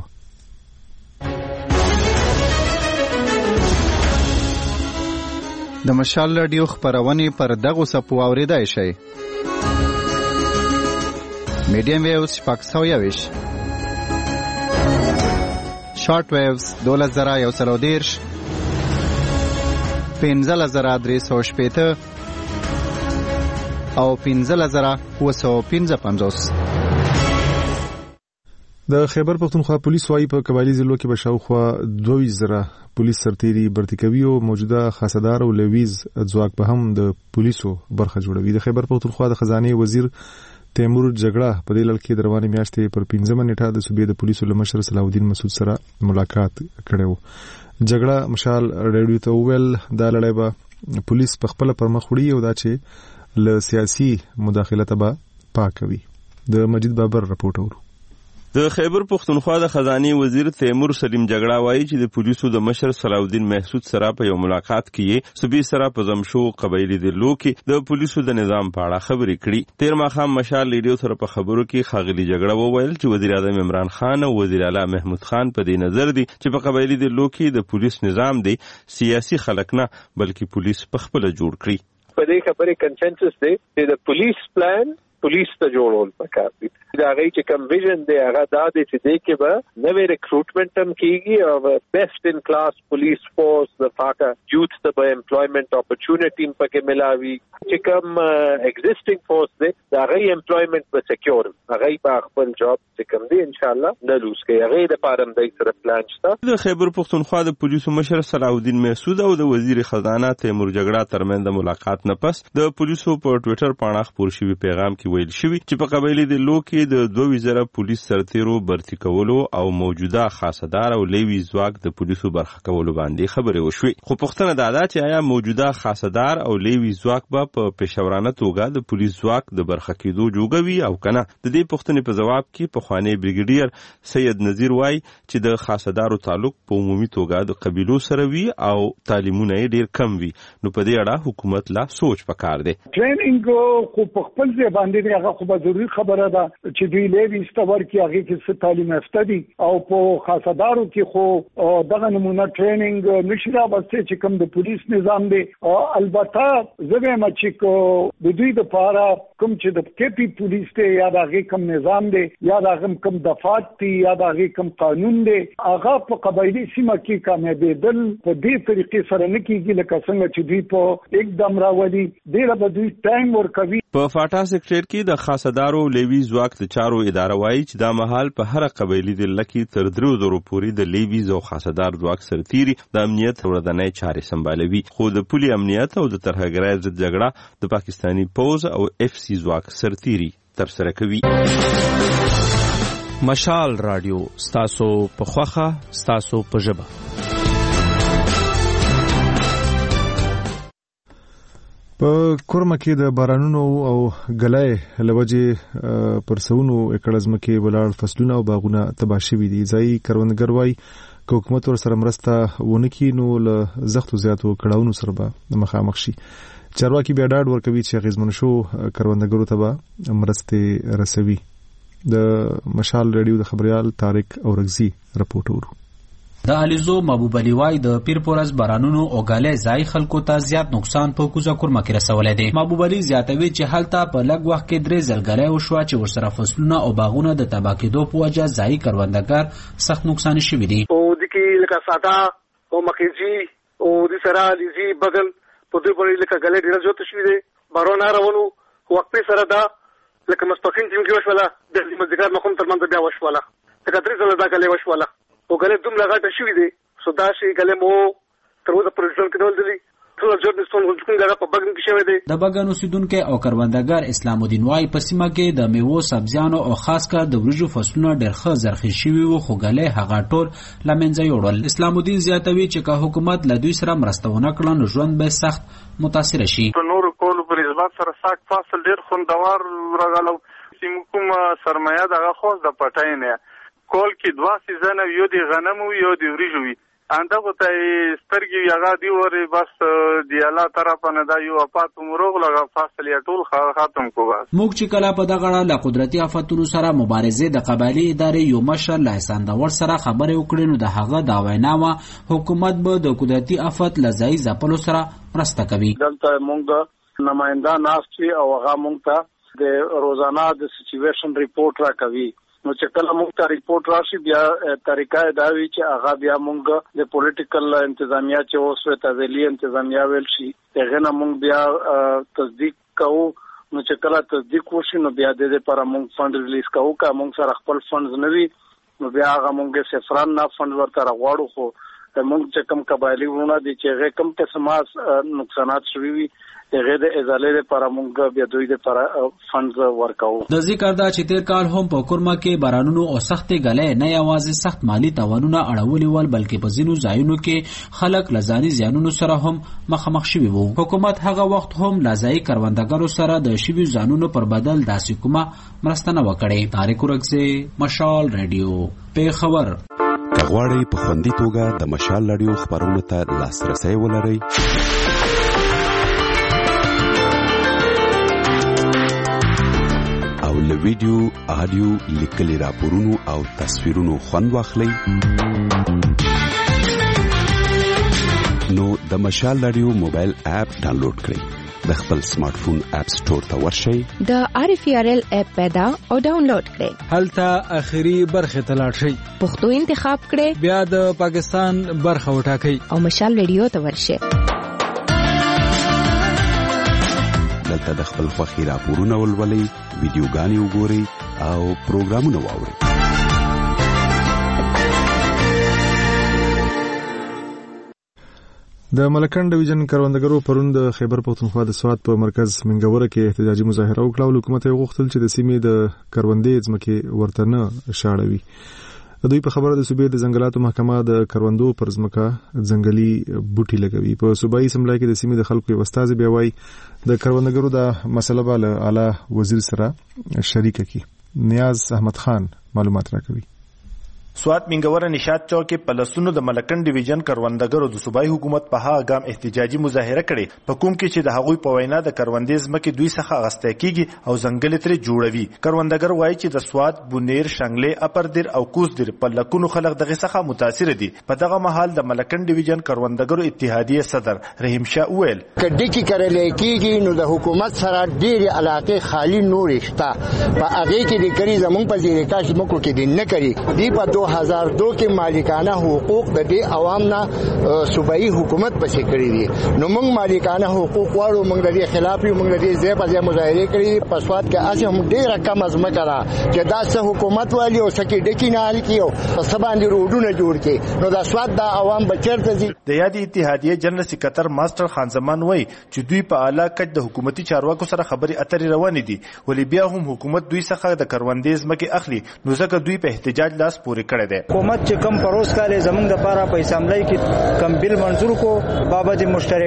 د مشال رادیو خبرونه پر دغه سپو اوریدای شي. میډیم ویوز شپږ سوه یویش، شارټ ویوز دولس زره یو سل او دیرش، پنځه زره درې سوه شپېته او پنځه زره اووه سوه پنځه پنځوس. د خیبر پختونخوا پولیس وايي په قبایلی ضلعو کې به شاوخوا دوه ویشت زره پولیس سرتیري برتي کوي او موجوده خاصدار او لویز ځواک به هم د پولیسو برخه جوړوي. د خیبر پختونخوا د خزانه وزیر تیمور جګړه په دې لړ کې د روانې میاشتې پر پنځمه نیټه د صوبې د پولیسو له مشر صلاح الدین مسعود سره ملاقات کړی و. جګړه مشال رادیو ته وویل دا لړۍ به پولیس په خپل پر مخ وړي او دا چې له سیاسي مداخلت به پاکوي. د مجید بابر رپورټ اورو. د خیبر پختونخوا د خزانه وزیر تیمور سلیم جګړه وایي چې د پولیسو د مشر صلاح الدین مسعود سره په یو ملاقات کې صوبې سره په زمشو قبایلی ضلعو کې د پولیسو د نظام په اړه خبرې کړي. تیر ماښام مشال ریډیو سره په خبرو کې خاغلی جګړه وویل چې وزیر اعظم عمران خان او وزیر اعلی محمود خان په دې نظر دي چې په قبایلی ضلعو کې د پولیس نظام دی سیاسي خلک نه بلکې پولیس په خپل جوړ کړي. په دې خبرې کنسنسس دی چې د پولیس پلان پولیس ته جوړول پکار دي. دا غي چې کم ویژن دی هغه دا دی چې دې کې به نوې ریکروټمنټ هم کیږي او بیسټ ان کلاس پولیس فورس د فاکا یوث ته به امپلویمنٹ اپورچونټی پکې ملاوي چې کم ایگزیسټینګ فورس دی دا غي امپلویمنٹ به سکیور هغه په خپل جاب چې کم دی ان شاء الله نه لوس کوي. هغه د پارم د سره پلان شته. د خیبر پختونخوا د پولیسو مشر صلاح الدین مسعود او د وزیر خزانه تیمور جګړه ترمنځ ملاقات نه پس د پولیسو په ټوئیټر باندې خبر شوی پیغام کې ویل شوی چې په قبایلی ضلعو کې د دوه وزره پولیس سرتیرو برتي کولو او موجوده خاصدار او لوی ځواک د پولیسو برخه کولو باندې خبرې وشوي. خو پوښتنه دا ده چې آیا موجوده خاصدار او لوی ځواک به په پېښورانه توګه د پولیس ځواک د برخه کېدو جوړوي او کنه؟ د دې پوښتنې په جواب کې پخوانی بریګیډیر سید نذیر وای چې د خاصدارو تعلق په عمومي توګه د قبیلو سره وي او تعلیمونه یې ډیر کم وي. نو په دې اړه حکومت لا سوچ پکار دی. ټریننګ خو په خپل ځای باندې هغه خو به ضروري خبره ده چې دوی لیوي استور کې هغه کې څه تعلیم یافته دي او په خاصدارو کې خو دغه نمونه ټریننګ نشي راوستي چې کوم د پولیس نظام دی. البته زه به چې کو د دوی د پاره کوم چې د کېپی پولیس ته یا دغه کوم نظام دی یا دغه کوم دفعات دی یا دغه کوم قانون دی هغه په قبایلی سیمه کې کامیابېدل په دې طریقې سره نه کېږي لکه څنګه چې دوی په एकदम راولي ډېر به دوی ټایم ورکوي. په فاټا سیکټر کې د خاصدارو لوی ځواک د چارو اداره وایي چې دا مهال په هر قبایلی ضلع کې تر درو زرو پورې د لیویز او خاصدار ځواک سرتیري د امنیت ورځنۍ چارې سمبالوي. خو د پولي امنیت او د ترهګرۍ ضد جګړه د پاکستاني پوز او اف سی ځواک سرتیري ترسره کوي. مشال رادیو ستاسو په خوخه ستاسو په ژبه. په کورمه کې د بارانونو او ګلای لوجه پر سونو اکړه ځمکې ولاړ فصلونه او باغونه تباه شوي دي. ځایي کروندګر وایي که حکومت ورسره مرسته ونه کړي نو له زختو زیاتو کړاوونو سره به مخامخ شي. چارواکي بیا ډاډ ورکوي چې اغېزمن شو کروندګرو ته به مرستې رسوي. د مشال رادیو د خبريال طارق اورغزي رپورټ ورو. د علیزو محبوب علي وای د پیر پورز بارانونو او غالې ځای خلکو ته زیات نقصان په کوزه کورمه کې رسولې دي. محبوب علي زیاتوي چې حالت په لږ وخت کې درې ځلګلې او شوا چې ورسره فصلونه او باغونه د تباہ کېدو په وجه ځای کروندګر سخت نقصان شوي دي. او د کې لکه ساده او مخیزي او د سره لیزي بدل په دوی باندې لکه غلې ډیر زیات شوې دي بارونه راونو وخت سره دا لکه مستقیم ټیم کې وشوله د مزګار مخم تر منځ بیا وشوله لکه درې ځله دا غلې وشوله او غلې دومره غټه شوې دي سو دا شي غلې مو تر اوسه پر ځل کې ډول دي ټول جوړنستون ولکم دغه په بګن کې شوی دی د بګن اوسیدونکو او کروندګر اسلام الدین وايي په سیمه کې د میوو سبزیانو او خاص کر د وریجو فصلونه ډېر ښه زرخیز شوي وو خو غلې هغه ټول له منځه یوړل. اسلام الدین زیاتوي چې که حکومت له دوی سره مرسته ونه کړي نو ژوند به سخت متاثر شي. په نورو کولو پر نسبت سره ساک فصل ډېر خوندور راغلو سیمه کوم سرمایه دغه خاص د پټای نه کول کې دوا سیزن یو دی غنم یو دی وریجو وي انده ته سترګي یغا دی وره بس دی الله طرف نه دا یو اپات مروغ لغه فاصله ټول ختم کو بس موږ چې کله په دغه اړه له قدرتي آفتونو سره مبارزه د قبایلی ادارې یو مشر لایسان د ور سره خبرې وکړې نو د هغه دا ویناوه حکومت به د قدرتي آفت لزای ځپلو سره مرسته کوي. دلته موږ نمائنده ناشتي او هغه موږ ته د روزانه د سچويشن ریپورت را کوي نو چې کله موږ ته ریپورت راشي بیا طریقه دا وی چې هغه بیا موږ د پولیټیکل انتظامیه چې اوس ته ویلي انتظامیه ویل شي هغه نه موږ بیا تصدیق کوو نو چې کله تصدیق وشي نو بیا د دې لپاره موږ فند ریلیز کوو که موږ سره خپل فند نه وي نو بیا هغه موږ صفران نه فند ورته راغواړو خو موږ چې کم قبایلی ورونه دي چې هغه کم قسمه نقصانات شوي وي هغه د ازالې لپاره موږ بیا دوی لپاره فند ورکاو. د ذکر دا چې تیر کال هم په کورما کې بارانونو او سختې غلې نه یوازې سخت مالی تاوانونه اړولي ول بلکې په ځینو ځایونو کې خلک لزاني زیانونو سره هم مخامخ شوي وو. حکومت هغه وخت هم لازای کروندګرو سره د شوي ځانونو پر بدل داسې کومه مرسته نه وکړي. طارق ورکزه مشال رادیو په خبر کغواړی په خوندي توګه د مشال رادیو خبرونو ته لاسرسي ولرئ او له ویډیو آډیو لیکلي راپورونو او تصویرونو خوند واخلئ نو د مشال رادیو موبایل اپ ډاونلوډ کړئ د خپل سمارټ فون اپ سٹور ته ورشئ د آر اف ار ال اپ پیدا او ډاونلوډ کړئ هلته اخیری برخه ته لاړ شئ پښتو انتخاب کړئ بیا د پاکستان برخه وټاکئ او مشال رادیو ته ورشئ دلته د خپل خوښي راپورونه ولولئ ویډیوګانې وګورئ او پروګرامونه واورئ. د ملکن ډیویژن کروندګرو پرون د خیبر پښتونخوا د سواد په مرکز منګوره کې احتجاجي مظاهره وکړه او حکومت یې غوښتل چې د سیمې د کروندې ځمکې ورته نه شاړوي. دوی په خبره د صوبې د ځنګلاتو محکمه د کروندو پر ځمکه ځنګلي بوټي لګوي. په صوبایي اسمبلی کې د سیمې د خلکو یو استازي بیا وایي د کروندګرو د مسله به له اعلی وزیر سره شریکه کی. نیاز احمد خان معلومات راکوي. سوات منګوره نشاط چوک کې پلسونو د ملکن ډیویژن کروندګرو د صوبایي حکومت په هغه ګام احتجاجي مظاهره کړې په کوم کې چې د هغوی په وینا د کروندې ځمکې دوی څخه اخیستل کیږي او ځنګل ترې جوړوي. کروندګر وایي چې د سوات بونیر شنګلې اپردیر او کوزدیر په لکونو خلک دغه څخه متاثر دي. په دغه مهال د ملکن ډیویژن کروندګرو اتحادیه صدر رحیم شاه وویل کډی کې کړل کېږي نو د حکومت سره ډېر علاقې خالی نورې شته په هغه کې د کری زمون په ځای کاش مکو کې دین نه کړي دی په دو هزار دو کې مالکانه حقوق د دې عوام نه صوبایي حکومت پسې کړی دي نو موږ مالکانه حقوق وړو موږ د دې خلاف یو موږ د دې ځای په ځای مظاهره کړې په سواد کې اسه هم ډېر کم از مکرا چې دا څه حکومت والی او سکه ډکی نه حل کیو په سباندې روډونه جوړ کړي نو دا سواد د عوام بچرته دي. د یادې اتحادیه جنرال سکرټر ماستر خان زمان وایي چې دوی په اعلی کچ د حکومتي چارواکو سره خبري اترې روانې دي ولې بیا هم حکومت دوی څخه د کروندې ځمکې اخلي نو ځکه دوی په احتجاج لاس پورې کړی دی. حکومت چې کم پروس کاله زمونږ د پاره په اسمبلی کې کم بل منظور کو بابت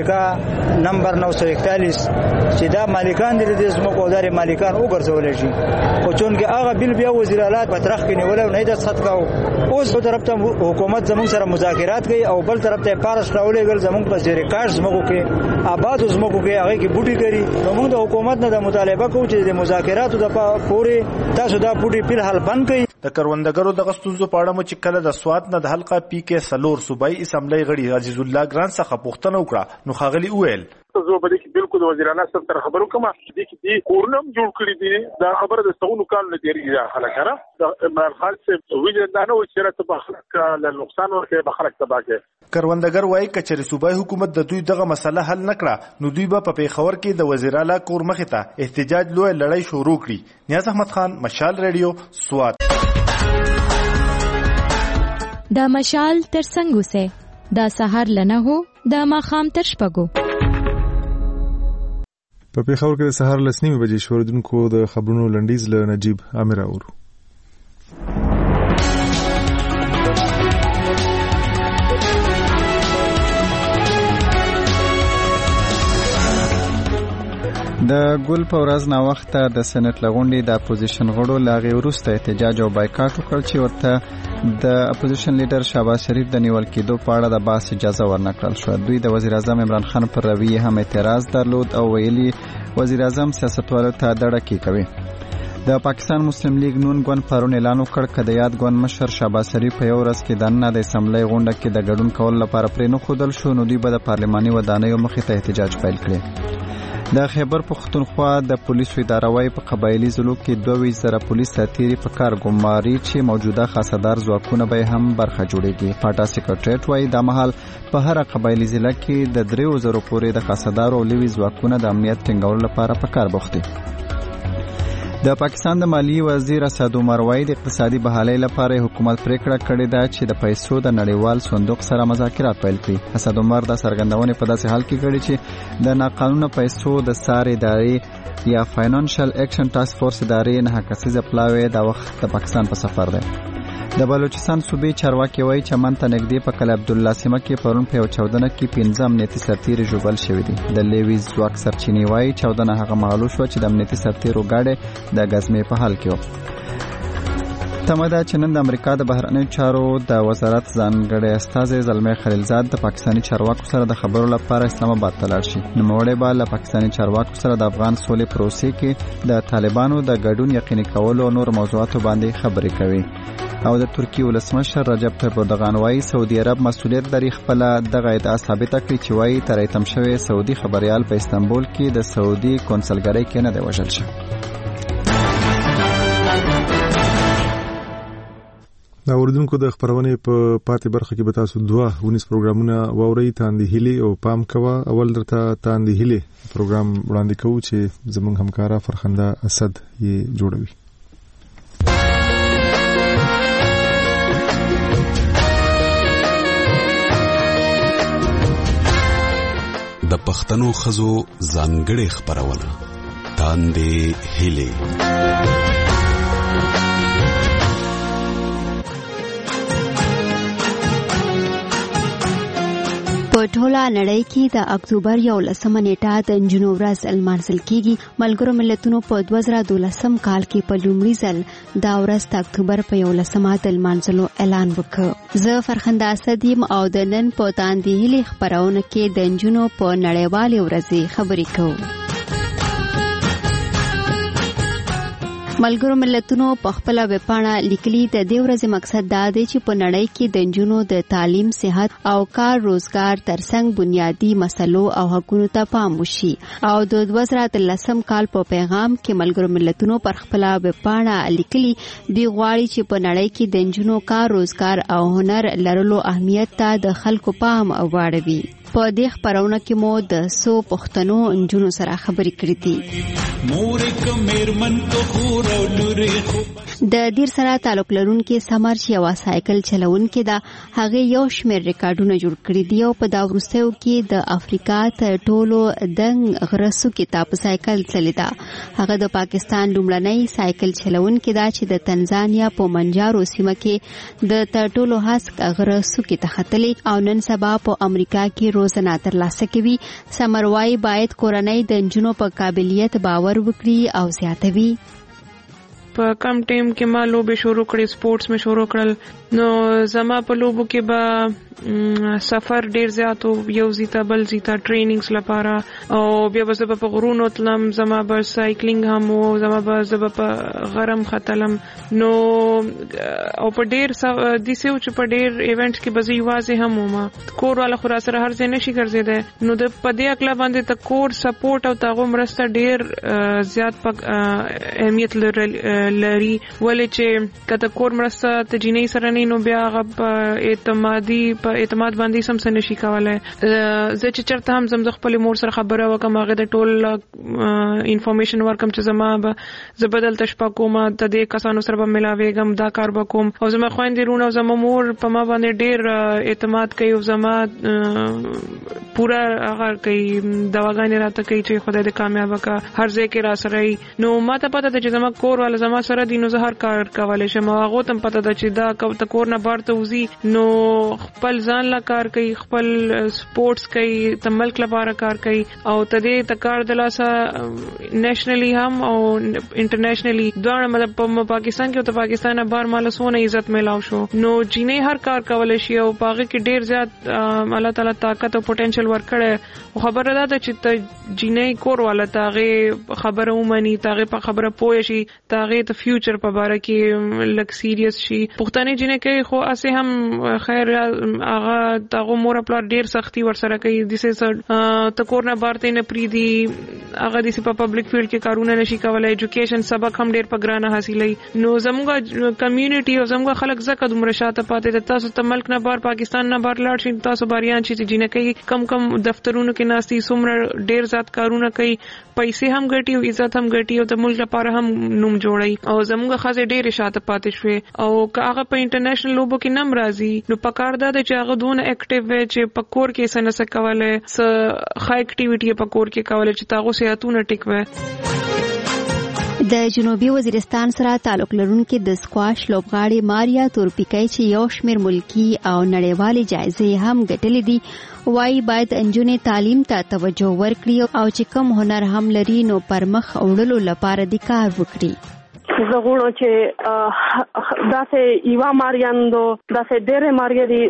مشترکه نمبر نو سو اکتالیس چې دا مالکان دي د زموږ او دار مالکان وګرځول شي او چون کې هغه بل بیا وزیر اعلی په طرح کې نیول نه د خط کاو اوس په طرف ته حکومت زموږ سره مذاکرات کوي او بل طرف ته پارس راولې ګل زموږ په ځری کار زموږ کې آباد زموږ کې هغه کې بوټي کوي نو موږ د حکومت نه د مطالبه کوو چې د مذاکراتو د پورې تاسو دا بوټي په حل بند کړئ. د کروندګرو د غستونزو په اړه مو چې کله د سوات نه د حلقه پی کې سلور صوبایي اسمبلی غړي عزیز الله ګران څخه پوښتنه وکړه نو ښاغلي وویل زه به دې بالکل وزیر اعلی صاحب تر خبرو کوم چې دې کورنم جوړ کړی دي دا خبره د څونو کال نه دیږي خلک را د عمران خان سے ویجندانه و چې راته په خلک له نقصان ورکړي به خلک تباہ کړي. کروندګر وایي کچې صوبای حکومت د دوی دغه مسله حل نکړه نو دوی به په پیښور کې د وزیر اعلی کور مخې ته احتجاج لوی لړۍ شروع کړي. نیاز احمد خان، مشال ریډیو، سوات. دا مشال تر څنګه سه دا سحر لنه هو دا ماخام تر شپږو. په پیښور کې د سهار لس نیمې بجې شوردونکو د خبرونو لنډیز له نجیب عامر اورو. د ګل په ورځ نا وخته د سنټ لغونډي د اپوزیشن غړو لاغي وروسته احتجاج او بایکاټ وکړ چې ورته د اپوزیشن لیډر شهباز شریف د نیول کېدو په اړه د بحث اجازه ورنکړل شو. دوی د وزیر اعظم عمران خان پر رویه هم اعتراض درلود او ویلي وزیر اعظم سیاستوالو ته دړه کوي. د پاکستان مسلم لیگ نون ګوند پرون اعلان وکړ چې د یاد ګوند مشر شهباز شریف په یو ورځ کې د نه د اسمبلی غونډه کې د ګډون کول لپاره پرې نه خودل شو نو دوی به د پارلماني ودانیو مخې ته احتجاج پیل کړي. د خیبر پختونخوا د پولیسو اداره وايي په قبایلی ضلعو کې دوه ویشت زره پولیس ساتيري په کار ګماري چې موجوده خاصدار ځواکونه به هم برخه جوړيږي. پاټا سیکریټریټ وايي د محل په هر قبایلی ضلع کې د درې زره پورې د خاصدار او لوی ځواکونه د امنیت ټینګولو لپاره په کار بوخت دي. د پاکستان د مالی وزیر اسد عمر وايي د اقتصادي بحالۍ لپاره حکومت پریکړه کړې ده چې د پیسو د نړیوال صندوق سره مذاکرات پیل کړي. اسد عمر د سرګندونې په داسې حال کې کړي چې د ناقانونه پیسو د ساري ادارې یا فاینانشل اکشن ټاسک فورس ادارې نه کسیزه پلاوي د وخت د پاکستان په سفر ده. د بلوچستان صوبې چارواکي وایي چې من ته نږدې په کله عبدالله سیمه کې پرون په یو چاودنه کې پنځه امنیتي سرتیري ژوبل شوي دي. د لیویز ځواک سرچینې وایي چاودنه هغه مهال وشوه چې د امنیتي سرتیرو ګاډی د ګزمې په حال کې و. تمه ده چې نن د امریکا د بهرنیو چارو د وزارت ځانګړی استازی زلمی خلیلزاد د پاکستاني چارواکو سره د خبرو لپاره اسلام آباد ته لاړ شي. نوموړی به له پاکستاني چارواکو سره د افغان سولې پروسې کې د طالبانو د ګډون یقیني کولو او نور موضوعاتو باندې خبرې کوي. او د ترکیې ولسمشر رجب طیب اردوغان وايي سعودي عرب مسؤلیت لري خپل دغه ادعا ثابته کړي چې وايي تر ایتم شوی سعودي خبريال په استانبول کې د سعودي کونسلګرۍ کې نه دی وژل شوی. دا اوردونکو د خبرونه په پاتې برخه کې به تاسو دوه ونیس پروګرامونه واوري تاندې هلي او پام کوا. اول درته تاندې هلي پروګرام وړاندې کوو چې زموږ همکارا فرخنده اسد یې جوړوي. د پښتنو خزو ځانګړې خبرونه تاندې هلي. په ټوله نړۍ کې د اکتوبر یولسمه نیټه د نجونو ورځ لمانځل کیږي. ملګرو ملتونو په دوه زره دولسم کال کې په لومړي ځل دا ورځ د اکتوبر په یولسمه د لمانځلو اعلان وکړ. زه فرخنده اسد یم او د نن په تاندې هلي خبرونه کې د نجونو په نړیوالې ورځې خبرې کوو. ملګرو ملتونو په خپل ویبپاڼه لیکلي د دې ورځې مقصد دا دی چې په نړۍ کې د نجونو د تعلیم، صحت او کار روزګار ترڅنګ بنیادی مسلو او حقوقو ته پام وشي. او د دوه زره اتلسم کال په پیغام کې ملګرو ملتونو پر خپل ویبپاڼه لیکلي دی غواړي چې په نړۍ کې د نجونو کار روزګار او هنر لرلو اهمیت ته د خلکو پام واړوي. په دې خبرونه کې مو د سو پښتنو نجونو سره خبرې کړې دي. د دیر سره تعلق لرونکي سمر چې یو سایکل چلونکي دا هغه یو شمېر ریکارډونه جوړ کړی دی او په دا وروستیو کې د افریقا تر ټولو دنګ غرسو کتاب سایکل چلی دا. هغه د پاکستان لومړنی سایکل چلونکي دا چې د تنزانیا په منجارو سیمه کې د تر ټولو هسک غرسو کې تختلی او نن سبا په امریکا کې روزنه ترلاسه کوي. سمروای باید کورنۍ د نجونو په قابلیت باور وکړي او زیاتوي. په کم ټیم کې ما لوبې شروع کړې، سپورتس مې شروع کړل. نو زما په لوبو کې به سفر ډیر زیات و، یو زیته بل زیته ټریننګز لپاره، او بیا به زه په غرونو تلم، زما به سایکلینګ هم و، زما به زه به په غرم ختلم. نو او په ډیر داسې و چې په ډیر ایونټس کې به زه یوازې هم وم، کور والا خو را سره هر ځای نشي ګرځېدی. نو د په دې اکله باندې د کور سپورټ او د هغو مرسته ډیر زیات اهمیت لري، ولې چې که د کور مرسته د جینۍ سره نه نو بیا هغه په اعتمادي په اعتماد باندې سم څه نشي کولی. زه چې چېرته هم ځم زه خپلې مور سره خبره وکړم، هغې د ټول انفارمیشن ورکړم چې زما به زه به دلته شپه کوم، د دې کسانو سره به ملاوېږم، دا کار به کوم. او زما خویندې وروڼه او زما مور په ما باندې ډېر اعتماد کوي او زما پوره هغه کوي، دواګانې راته کوي چې خدای دې کامیابه کړه، هر ځای کې را سره وي. نو ما ته پته ده چې زما کور والا زما سره دي، نو زه هر کار کولی شم. او هغو ته هم پته ده چې دا د کور نه بار ته وځي نو خپل ځان له کار کوي، خپل سپورټس کوي، د ملک لپاره کار کوي، او ته دې ته کار د لاسه نیشنلی هم او انټرنیشنلی دواړه، مطلب په پاکستان کې او د پاکستان نه بار ماله څونه عزت میلاو شو. نو جینۍ هر کار کولی شي او په هغې کې ډېر زیات الله تعالی طاقت او پوټینشل ورکړی. خو خبره دا ده چې ته جینۍ کور والا ته هغې خبره ومني، ته هغې په خبره پوه شي، ته هغې د فیوچر په باره کې لږ سیریس شي. پښتنې جینۍ کوي خو اسې هم خیر هغه دغه مور پلار ډیر سختی ورسره کوي، دسې ته کور نه بارته نه پریدي، هغه دسې په پبلک فیلډ کې کارونه نشي کولی، ایجوکیشن سبق هم ډیر په ګرانه حاصلوي. نو زموږ کمیونټي او زموږ خلک ځکه دومره شاته پاتې دي. تاسو ته ملک نه بار پاکستان نه بار لاړ شئ، تاسو باریان شئ چې جینکۍ کم کم دفترونو کې ناستي، څومره ډیر زیات کارونه کوي، پیسې هم ګټي او عزت هم ګټي او د ملک لپاره هم نوم جوړي. او زموږ ښځې ډېرې شاته پاتې شوې، او که هغه په انټرنیشنل لوبو کې نم راځي نو پکار دا ده چې هغه دونه اکټیو وي چې په کور کې څه نسه کولی، څه ښه اکټیویټي په کور کې کولی چې د هغو صحتونه ټیک وي. د جنوبي وزیرستان سره تعلق لرونکي د سکواش لوبغاړي ماریا تورپیکۍ چې یو شمېر ملکی او نړیوالې جایزې هم ګټلې دي، وايي باید نجونې تعلیم ته توجه ورکړي او چې کوم هنر هم لري نو پرمخ وړلو لپاره د کار وکړي. زه غواړم چې داسې یوه ماریاندو داسې ډېرې ماریا دي،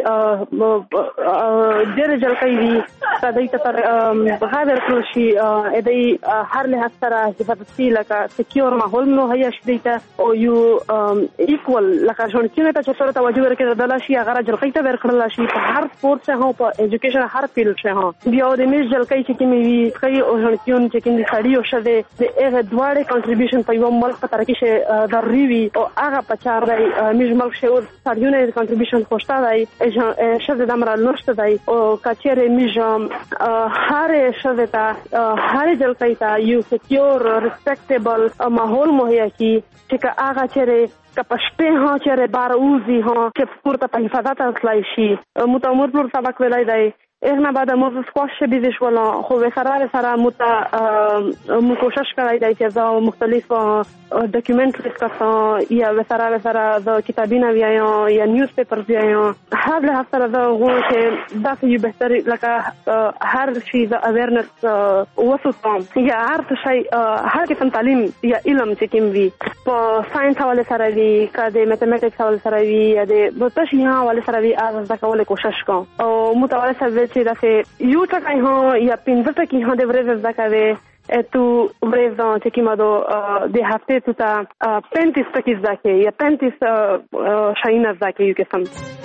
ډېرې جلکۍ دي، که دوی ته غږ ورکړل شي، دوی هر لحاظ سره حفاظتي لکه سکیور ماحول مهیا شي دوی ته، او یو ایکول لکه ژوندچینو ته چې سره توجه ورکړل شي، هغه جلکۍ ته ورکړل شي په هر سپورټ څه هم په ایجوکیشن هر فیلډ څه هم. بیا د میز جلکۍ چې کومې وي ښځې او ژوندچیون چې کوم دي سړي او ښځې د هغې دواړې کنټریبیوشن په یوه ملک په ترقي شي ضروری او هغه په چار دی میج ملک شعور سړیونه کنټریبیوشن خوشته دی، شذ د امر نشته دی، او کچېره میج هر شذ ته هر جلکۍ ته یو سکیور ریسپیکټیبل ماحول مهیا کی چې هغه چیرې کپشته ها چیرې بار اوزی ها چې پورته په حفاظت اصلای شي. متامور پر سبق ویلای دی احنا بعد موز سکواش بیزش ولا خو سره سره مت مو کوشش کړای دی چې دا مختلف ډاکومنټریز کا یا سره سره د کتابونه ویایم یا نیوز پیپرز ویایم، هر له سره دا غو چې دا یو بهتر لکه هر شي د اویرنس وسوتم یا هر شي هر قسم تعلیم یا علم چې کوم وي په ساينس حواله سره وي، کده میتھمیټکس حواله سره وي یا د بوتشي حواله سره وي، از دا کوله کوشش کوم او متواله سره چې داسې یو ټکی هو یا پنځه ټکی هو د ورځې زده کوي تو ورځ چې کیمادو د هفته ته تا پنځه ټکی زده کوي یا پنځه شاینه زده کوي قسم.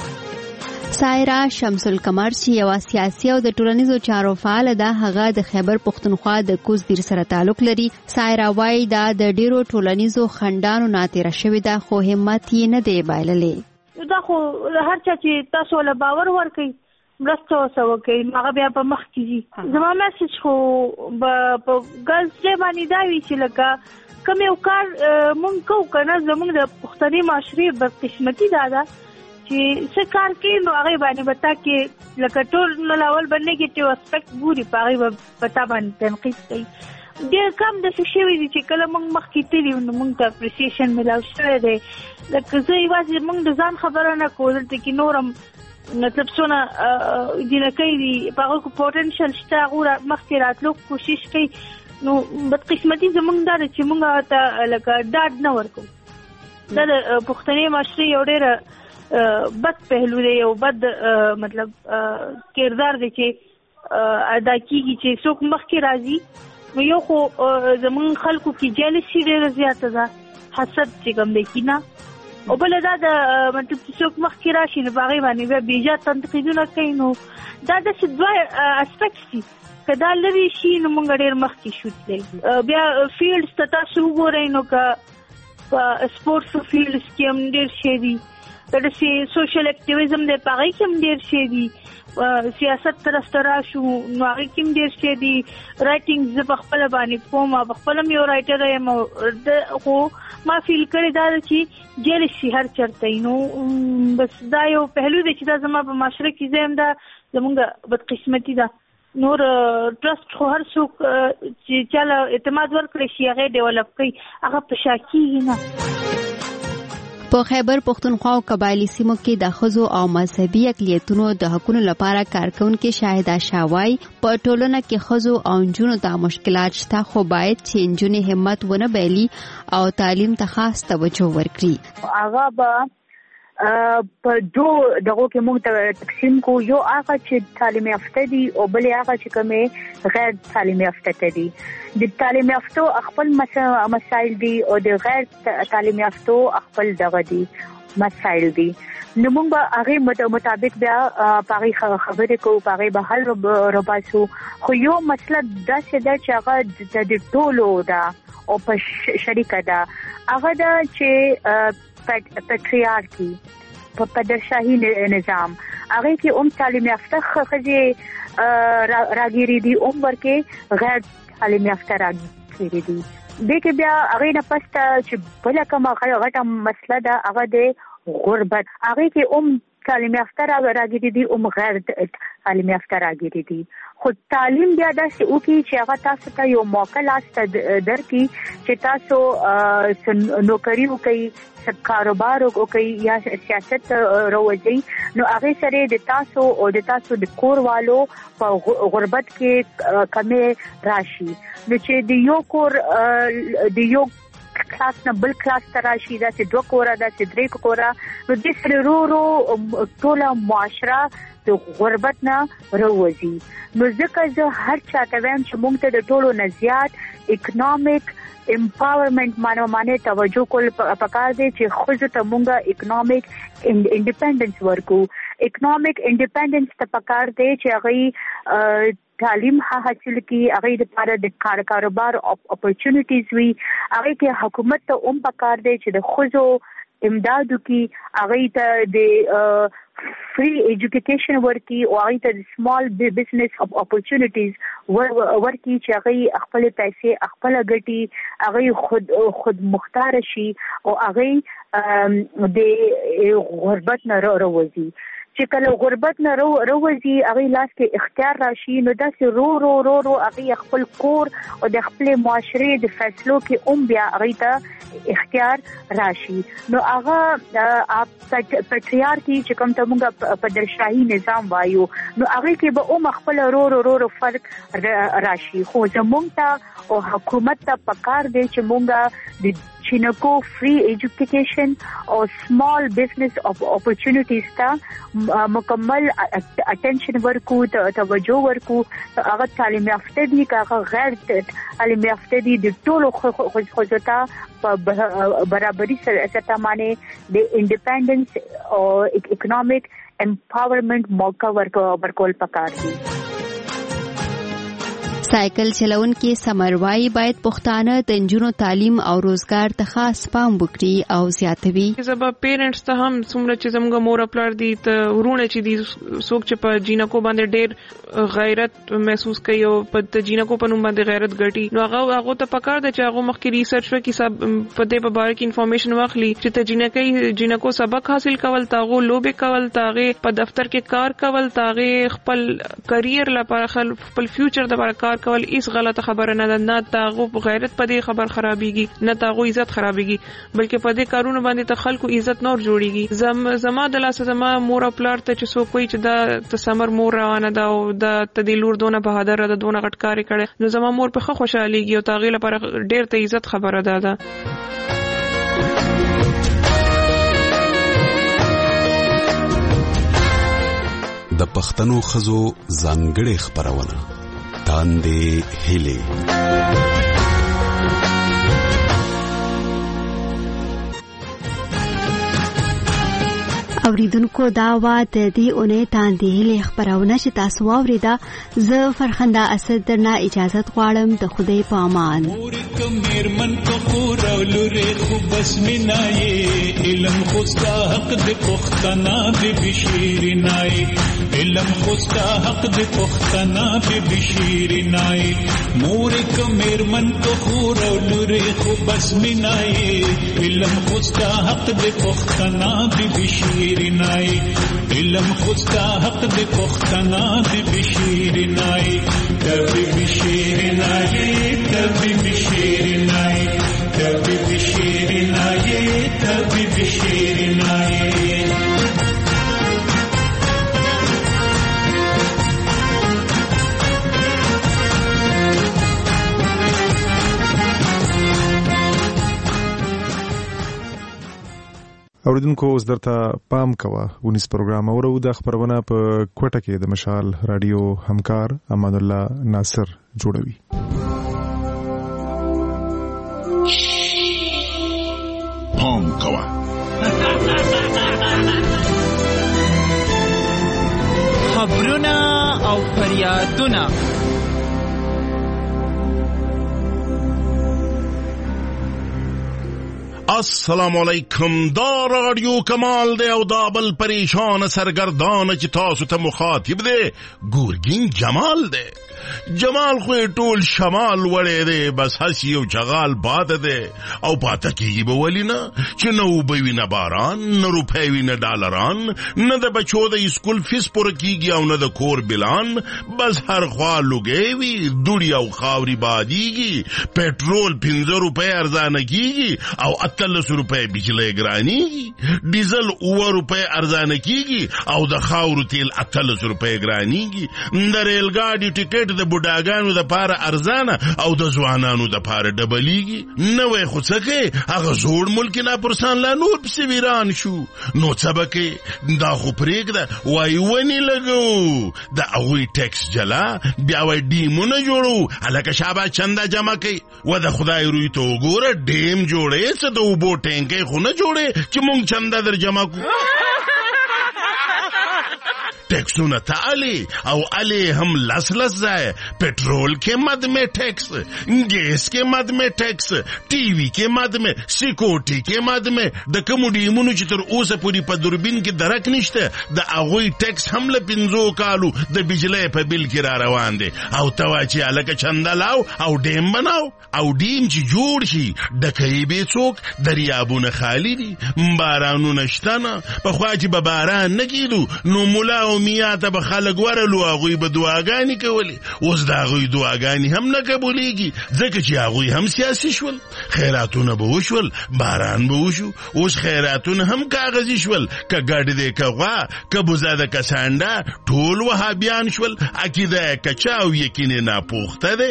سایرا شمس القمر چې یو سیاسي او د ټولنیزو چارو فعال ده، هغه د خیبر پښتونخوا د کوزدیر سره تعلق لري. سایرا وايي دا د ډیرو ټولنیزو خندانو ناتیره شوې ده خو همت یې نه دی بایللې. دا خو هر چا چې تاسو له باور ورکړي مرسته وسوه کوي هغه بیا په مخ کې ځي. زما میسج خو په ګرلز ډے باندې دا وي چې لکه کوم یو کار مونږ کوو که نه، زمونږ د پښتني معاشرې بدقسمتي دا ده چې څه کار کوي نو هغې باندې به تا کې لکه ټول نلاول به نیګیټیو اسپیکټ ګوري، په هغې به په تا باندې تنقید کوي. ډېر کم داسې شوي دي چې کله مونږ مخکې تلي نو مونږ ته اپریسیشن میلاو شوی دی. لکه زه یوازې مونږ د ځان خبره نه کوو، دلته کې نور هم مطلب څونه جنکۍ دي په هغه کې پوټنشل شته، هغه مخکې راتلو کوشش کوي. نو بدقسمتي زمونږ دا ده چې مونږ ته لکه ډاډ نه ورکوو دا د پښتني معاشري یو ډېر بد پهلو دی، یو بد مطلب کردار دی چې ادا کیږي چې څوک مخکې راځي نو یو خو زمون خلکو کې جیلسي ډېره زیاته ده، حسد چې کوم دی کینه، او بل دا د مطلب چې څوک مخکې راشي نو په هغې باندې بیا بیجا تنقیدونه کوي. نو دا داسې دوه اسپیکټس دي، که دا لرې شي نو موږ ډېر مخکې شو تللی. بیا فیلډز ته تاسو وګورئ نو که په سپورټس فیلډز کې هم ډېر شی دي، که داسې سوشل اکټیویزم دی په هغې کې هم ډېر شی دي، سیاست طرف ته راشو نو هغې کې هم ډېر شی دي. رایټینګ زه په خپله باندې کوم، په خپله هم یو رایټر یم، خو ما فیل کړې دا ده چې جیلسي هر چېرته وي. نو بس دا یو پهلو دی چې دا زما په معاشره کې زه یم دا زمونږ بدقسمتي ده. نور ټرست خو هر څوک چې چاله اعتماد ورکړي شي هغه ډیولپ کوي، هغه په شا کېږي نه. په خیبر پښتونخوا او قبایلی سیمو کې د ښځو او مذهبي اقلیتونو د حقوقو لپاره کارکونکو شاهده شاوای په ټولنه کې ښځو او نجونو ته مشکلات شته، خو باید چې نجونې همت ونه بایلي او تعلیم ته خاص توجه ورکړي. هغه به په دوه دغه کې موږ ته تقسیم کو، یو هغه چې تعلیم یافته دي او بل هغه چې کومه غیر تعلیم یافته دي. د تعلیم یافته خپل مسائل دي او د غیر تعلیم یافته خپل دغه دي مسائل دي. نو موږ به هغه مطابق بیا پاره خبرې کوو، پاره به حل رباسو. خو یو مسله داسې ده چې هغه د ټولو ده او په شریکه ده، هغه ده چې پټریارکی په پادشاهي نظام هغه کې اوم تعلیم یافته ښځې راګیري دي، اوم ورکه غیر تعلیم یافته راګیري دي. دې کې بیا هغه نه پسته چې بل کومه غټه مسله ده هغه د غربت، هغه کې اوم تعلیم یافته راګیري دي، اوم غیر تعلیم یافته راګیري دي. خو تعلیم بیا داسې وکړي چې هغه تاسو ته یو موقع لاسته درکړي چې تاسو نوکري وکړئ، کاروبار وکړئ یا سیاست راوځئ. نو هغې سره د تاسو او د تاسو د کور والو په غربت کې کمې راشي. نو چې د یو کور د یو کلاس نه بل کلاس ته راشي، داسې دوه کوره داسې درې کوره، نو دې سره ورو ورو ټوله معاشره د غربت نه راوځي. نو ځکه زه هر چاته وایم چې موږ ته د ټولو نه زیات اکنامیک امپاورمنٹ مانو معنی توجه کول پکار دی چې خود ته مونږه اکنامیک انډیپندنس ورکو. اکنامیک انډیپندنس ته پکار دی چې هغه تعلیم حاصل کی، هغه د لپاره د کار کاروبار اپورچونټیز وي، هغه کې حکومت ته هم پکار دی چې د خزو امدادو کی، هغه ته د فری ایجوکیشن ورکی او هغه ته د سمال بزنس اپورچونټیز ورکی چې هغه خپل پیسې خپل ګټي، هغه خود خود مختار شي او هغه د غربت نه راوځي. چې کله غربت نه راوځي هغه لاس کې اختیار راشي، نو داسې رو رو رو رو هغه خپل کور او د خپل معاشره د فیصلو کې هم بیا هغه ته اختیار راشي. نو هغه پټریارکی چې کوم ته موږ پادشاهي نظام وایو، نو هغه کې به هم خپل رو رو رو رو فرق راشي. خو زموږ ته او حکومت ته پکار دی چې موږ د چینکو فری ایجوکیشن او سمال بزنس اپورچونټیز ته مکمل اټینشن ورکو، توجه ورکو. هغه تعلیم یافته دي که هغه غیر تعلیم یافته دي، د ټولو ښځو ته په برابري سره باندې د انډیپندنس او اکنامیک امپاورمنٹ موقع ورکول پکار دي. سایکل چلونکي سمروای باید پښتانه د نجونو تعلیم او روزګار ته خاص پام وکړي او زیاتوي. زبا پیرنټس ته هم څومره چې زموږ مور خپل دي ته ورونه چې دي څوک چې په جینکو باندې ډېر غیرت محسوس کوي او په جینکو په نوم باندې غیرت ګټي، نو هغه هغه ته پکار دی چې هغه مخکې ریسرچ وکړي، سب په دې په باره کې انفارمیشن واخلي چې ته جینکې جینکو سبق حاصل کول، تاغو لوبې کول، تاغه په دفتر کې کار کول، تاغه خپل کرییر لپاره خپل فیوچر لپاره کار کول هیڅ غلطه خبره نه ده. نه تاغو غیرت په دې خبر خرابيږي، نه تاغو عزت خرابيږي، بلکې په دې کارونو باندې ته خلکو عزت نور جوړيږي. زم زما د لاسه زما مور خپل ته چې سو کوئی چې دا تسمر مور روانه ده او د تدیلور دونه بهادر ده، دونه غټکاري کړي، نو زما مور په خوشاليږي او تاغي لپاره ډېر ته عزت خبره ده. د پښتنو ښځو ځانګړې خپرونه تاندې هیلې. اوریدونکو دا وا د دې اونۍ تاندې هیلې خپرونه چې تاسو واورېده. زه فرخنده اسد درنه اجازت غواړم. د خدای په امان. میرمن کو خور او لورې خو بس مینای علم خوستا حق د پښتنا به بشیرنای علم خوستا حق د پښتنا به بشیرنای مور کو میرمن کو خور او لورې خو بس مینای علم خوستا حق د پښتنا به بشیرنای علم خوستا حق د پښتنا به بشیرنای تبي بشیرنای تبي بشیرنای تبي بشیرنای تبي بشیرنای. اوریدونکو اوس درته پام کوه ونیس پروګرام اورو. د خبرونه په کوټه کې د مشال رادیو همکار امان الله ناصر جوړوي. پام کوه خبرونه او فریادونه السلام علیکم. دا رادیو کمال دی او دا بل پریشان سرگردان چې تاسو ته مخاطب دی ګورګین جمال دی. جمال خو ټول شمال وړی دی بس هسی یو چغال باد دی او پاته کېږي به ولې نه چې نه اوبه وي نه باران نه روپۍ وي نه ډالران نه د بچو د اسکول فیس پوره کېږي او نه د کور بلان بس هر خوا لوګی وي دوړي او خاورې بادېږي پټرول پنځه روپۍ ارزانه کېږي او اتلس روپۍ بجلی ګرانېږي ډیزل اوه روپۍ ارزانه کېږي او د خاورو تیل اتلس روپۍ ګرانېږي د ریلګاډي ټکټ د بوډاګانو د پاره ارزانه او د ځوانانو د پاره ډبلیږي. نوې خو څه کوي هغه زوړ ملک نه پرسان لا نور پسې ویران شو نو څه به کوي دا خو پرېږده وایي ونې لګو د هغوی ټیکس جلا بیا وایي ډیمونه جوړو هلکه شابه چنده جمع کوي و د خدای روی ته وګوره ډیم جوړې څه د اوبو ټینکۍ خو نه جوړې چې مونږ چنده در جمع کړو. ټیکسونه ته علي او علي هم لس لس ځای پټرول کې مد میں ټیکس ګیس کې مد میں ټیکس ټي وي کې مد میں سکیورټي کې مد میں د کوم ډیمونو چې تر اوسه پورې په دوربین کې درک نشته د هغوی ټیکس هم له پنځو کالو د بجلی په بل کې را روان دی او ته وایې چې هلکه چنده لاو او ډیم بناو او ډیم چې جوړ شي ډکوي به څوک دریابونه خالي دي بارانونه شته نه پخوا چې به باران نه کېدو نو ملا او میا ته به خلک ورلو هغوی به دعاګانې کولې اوس د هغوی دعاګانې هم نه قبولیږي ځکه چې هغوی هم سیاسي شول خیراتونه به وشول باران به وشو اوس خیراتونه هم کاغذي شول که ګډ دی که غوا که بوزه ده که سانډه ټول وهابیان شول عقیده یې کچه او یقین یې ناپوخته دی.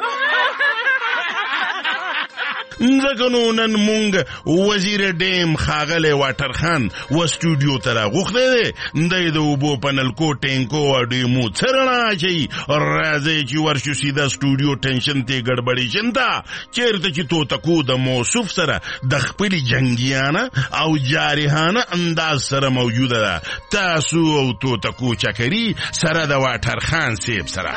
ځکه نو نن مونږ وزیر ډیم ښاغلی واټر خان و سټوډیو ته راغوښتی دی دی د اوبو په نلکو ټینکو او ډیمو څه رڼا اچوي راځئ چې ورشو سیده سټوډیو ټینشن ته ګډبډیشن ته چېرته چې توتکو د موصوف سره د خپلې جنګیانه او جارحانه انداز سره موجوده ده تاسو او توتکو چکري سره د واټر خان صاحب سره.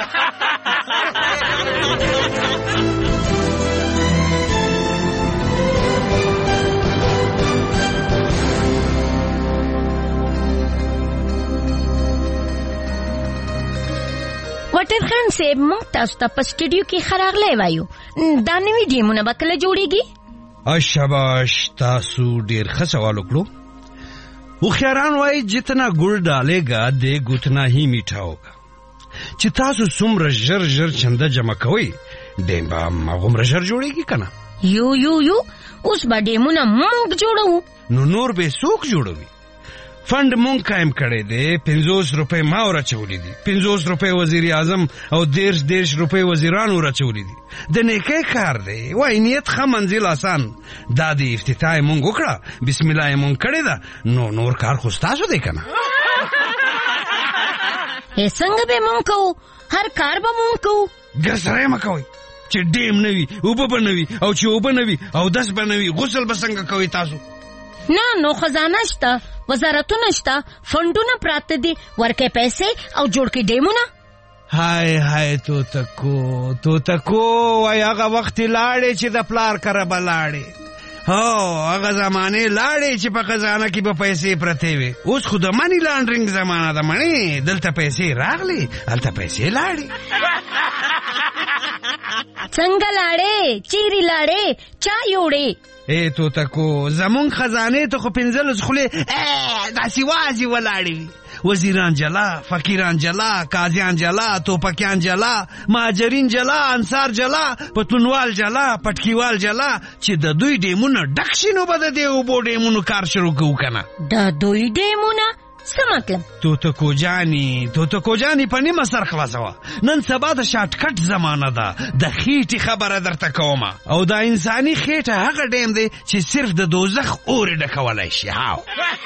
واټر خان صاحب موږ تاسو ته په سټوډیو کې ښه راغلی وایو دا نوي ډیمونه به کله جوړېږي؟ شاباش تاسو ډېر ښه سوال وکړو. هوښیاران وایي جتنا ګل ډالېږه دې ګوتنا هی میټھا ہوگا چې تاسو څومره ژر ژر چنده جمع کوئ ډیم به هماغومره ژر جوړېږي که نه؟ یو یو یو اوس به ډیمونه موږ جوړوو نو نور به څوک جوړوي؟ فند مونږ قائم کړی دی پنځوس روپۍ ما ورچولی دي پنځوس روپۍ وزیر اعظم او دیرش دیرش روپۍ وزیرانو ورچولی دي د نیکۍ کار دی وای نیت ښه منزل آسان دا د افتتاح یې مونږ وکړه بسم الله یې مونږ کړې ده نو نور کار خو ستاسو دی که نه؟ هې څنګه به مونږ کوو؟ هر کار به مونږ کوو. ګرسره مه کوئ چې ډیم نه وي، اوبه به نه وي، او چې اوبه نه وي اودس به نه وي، غسل به څنګه کوئ تاسو؟ نه نو خزانه شته، وزارتونه شته، فنډونه پراته دي، ورکې پیسې او جوړ کې ډیمونه. هاي هاي توتکو توتکو وای هغه وخت لاړې چې د پلار کره به لاړې. هو هغه زمانې لاړې چې په خزانه کې به پیسې پرتې وي. اوس خو د منی لانډرینګ زمانه ده مړې، دلته پیسې راغلې هلته پیسې لاړې. څنګه لاړې؟ چیرې لاړې؟ چا یوړې؟ اے توتکو زمونږ خزانې ته خو پنځلس خولې داسې وازې ولاړې وي. وزیران جلا، فقیران جلا، قاضیان جلا، توپکیان جلا، مهاجرین جلا، انصار جلا، پتونوال جلا، پټکیوال جلا. چې د دوی ډیمونه ډک شي نو به د دې اوبو ډیمونو کار شروع کوو که نه. د دوی ډیمونه څه مطلب؟ توتکو جاني توتکو جاني په نیمه سر خلاصوه. نن سبا د شارټکټ زمانه ده، د خېټې خبره درته کومه. او دا انساني خېټه هغه ډیم دی چې صرف د دوزخ اورې ډکولی شي. هاو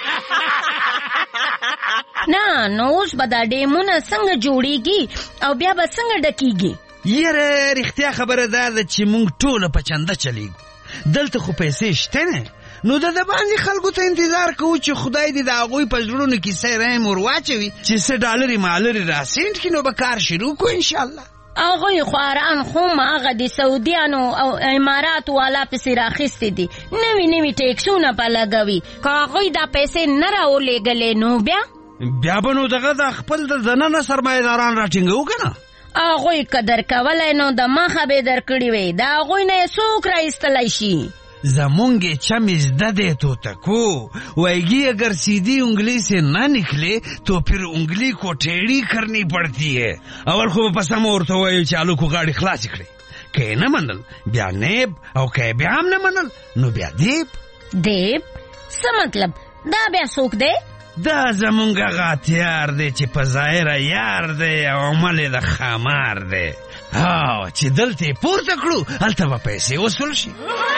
نه نو اوس به دا ډیمونه څنګه جوړیږي او بیا به څنګه ډکیږي؟ یاره رښتیا خبره دا ده چې موږ ټوله په چنده چلیږو. دلته خو پیسې شته نه، نو د باندې خلکو ته انتظار کوو چې خدای دې د هغوی په زړونو کې څه رحم ور واچوي چې څه ډالرې مالرې راسینټ کړي، نو به کار شروع کړو انشاءالله. هغوی خواران خو هغه د سعودیانو او اماراتو والا پسې راخیستې دي، نوي نوي ټیکسونه په لګوي. که هغوی دا پیسې نه راولېږلې نو بیا بیا به نو دغه د خپل د دننه سرمایه‌داران راټینګوو که نه. هغوی که درکولی نو د مخه به در کړي وی، د هغوی نه یې څوک راایستلی شي؟ زمونگے چم ازدہ دے تو تکو وائگی اگر سیدھی انگلی سے نہ نکلے تو پھر انگلی کو ٹیڑھی کرنی پڑتی ہے. اول خوب پسم ورته وایي چې الو کو غاړي خلاص کړي، که نه منل بیا نیب، او که بیا هم نه منل نو بیا دیب. دیب څه مطلب؟ دا بیا څوک دی؟ دا زمونږ هغه هتیار دی چې په ظاهره یار دی او عمل یې د ښامار دی. هاو چې دلته یې پورته کړو هلته به پیسې وصول شي.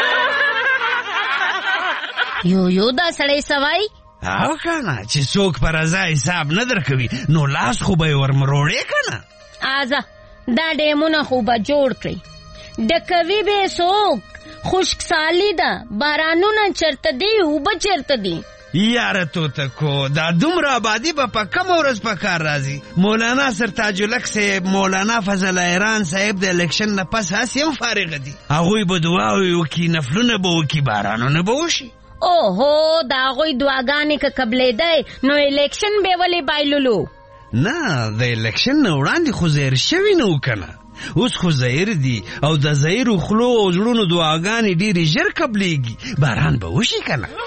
یو یو دا سړی سوای او کنه چې څوک پر رضا حساب نه درکوي نو لاس خو به یې ورمروړې کنه. آزه دا ډیمونه خو به جوړ کړي، ډکوي به څوک؟ خشک سالی ده، بارانونه چرته دي، اوبه چرته دي؟ یاره توتکو دا دومره آبادي به په کمه ورځ په کار راځي. مولانا سرتاج الحق صاحب، مولانا فضل ایران صاحب د الیکشن نه پس هسې هم فارغه دي. هغوی به دعاوې وکړي، نفلونه به وکړي، بارانونه به وشي. اوهو دا هغوی دعاګانې که قبلېدی نو الیکشن به ولې بایللو؟ نه د الیکشن نه وړاندې خو زهر شوي نه و که نه، اوس خو زهر دي او د زهرو خولو او زړونو دعاګانې ډېرې ژر قبلېږي، باران به وشي که نه.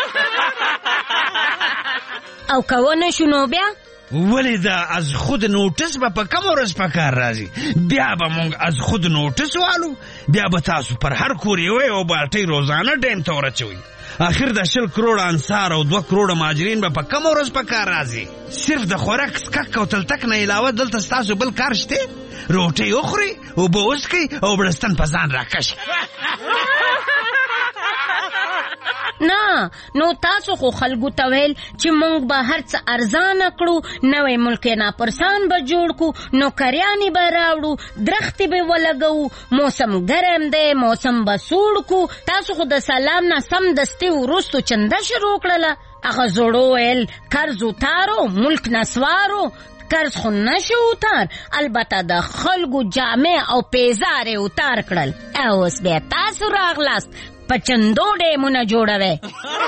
او که ونه شو نو بیا؟ ولې دا از خود نوټس به په کومه ورځ په کار راځي؟ بیا به موږ از خود نوټس والو، بیا به تاسو پر هر کور یوه یو بالټۍ روزانه ډیم ته ورچوئ. آخر د شل کروڑ انصار او دوه کروڑ مهاجرین به په کومه ورځ په کار راځي؟ صرف د خوراک سکک او تلتک نه علاوه دلته ستاسو بل کار شته؟ روټۍ وخورئ، اوبه وڅښئ او بړستن په ځان راکش. نه نو تاسو خو خلکو ته ویل چې موږ به هر څه ارزانه کړو، نوی ملک ناپرسان به جوړ کړو، نوکریانې به راوړو، درختې به ولګوو، موسم ګرم دی موسم به سوړ کړو. تاسو خو د سلام نه سمدستي وروستو چنده شروع کړله. هغه زړو ویل قرض اتارو، ملک نسوارو. قرض خو نشو اتار، البته د خلکو جامع او پیزارې اتار کړل. اوس بیا تاسو راغلاست په چندو ډیمونه جوړوي.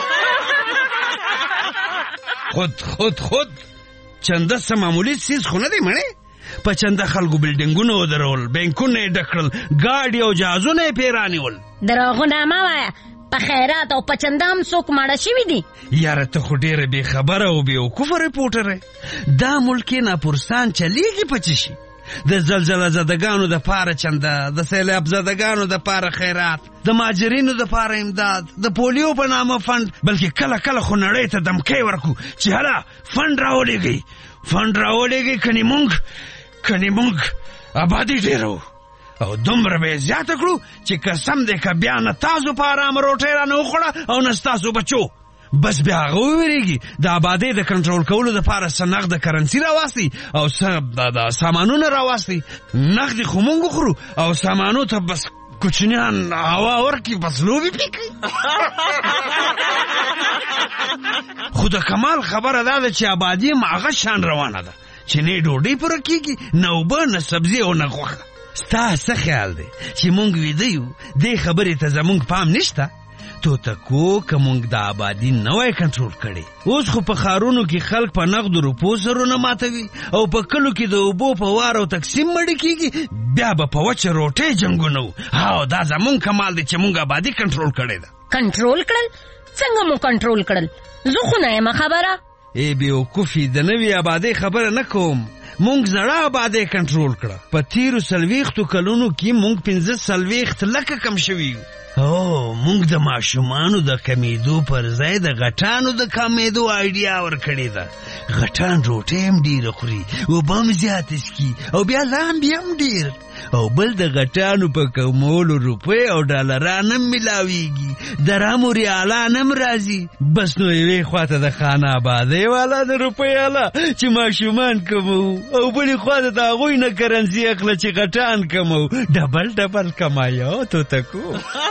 خود خود خود چنده څه معمولي څیز خو نه دی مړې. په چنده خلکو بلډینګونه ودرول، بینکونه یې ډک کړل، ګاډي او جهازونه یې پیرانیول. دروغونه مه وایه، په خیرات او په چنده هم څوک ماړه شوي دي. یاره ته خو ډېره بې خبره او بېوقوفه ریپورټر یې. دا ملک ناپرسان چلیږي په څه شي؟ د زلزله زدگانو د پاره چنده، د سیلاب زدگانو د پاره خیرات، د ماجرینو د پاره امداد، د پولیو په نامه فند، بلکې کله کله خو نړۍ ته دمکی ورکو چې هله فند راولېږئ، فند راولېږئ، کنې مونږ کنې مونږ آبادي ډېرو او دومره به یې زیاته کړو چې قسم دی که بیا نه تاسو په ارامه روټۍ رانه وخوړه او نه ستاسو بچو. بس بیا هغه وویریږي د آبادۍ د کنټرول کولو دپاره څه نغده کرنسي راواستي او څه د سامانونه راواستي. نغدې خو مونږ وخورو او سامانو ته بس کوچنیان هوا ورکي، بس لوبې پې کوي. خو د کمال خبره دا ده چې آبادي هم هغه شان روانه ده چې نه ډوډۍ پوره کېږي، نه اوبه، نه سبزي او نه غوښه. ستا څه خیال دی چې مونږ ویده یو دې خبرې ته زمونږ پام نشته؟ توتکو که مونږ د آبادي نه وای کنټرول کړی، اوس خو په ښارونو کې خلک په نغدو روپو سرونه ماتوي او په کلو کې د اوبو په وار او تقسیم مړه کېږي، بیا به په وچه روټۍ جنګونه وو. هاو دا زمونږ کمال دی چې مونږ آبادي کنټرول کړې ده. کنټرول کړل؟ څنګه مو کنټرول کړل؟ زه خو نه یم خبره. ای بیوقوفي، د نوې آبادۍ خبره نه کوم، مونږ زړه آبادۍ کنټرول کړه. په تیرو څلوېښتو کلونو کې مونږ پنځه څلوېښت لکه کم شوي یو. او مونږ د ماشومانو د کمیدو پر ځای د غټانو د کمیدو آیډیا ورکړې ده. غټان روټۍ هم ډېره خوري، اوبه هم زیاتې څښي او بیا لامبې هم ډېر، او بل د غټانو په کمولو روپۍ او ډالران هم ملاویږي، درهم ریالان هم راځي. بس نو یوې خواته د خانه آبادۍ والا د روپۍ والا چې ماشومان کموو، او بلې خواته د هغوی نه کرنسي اخله چې غټان کموو. ډبل ډبل کمایو توتکو.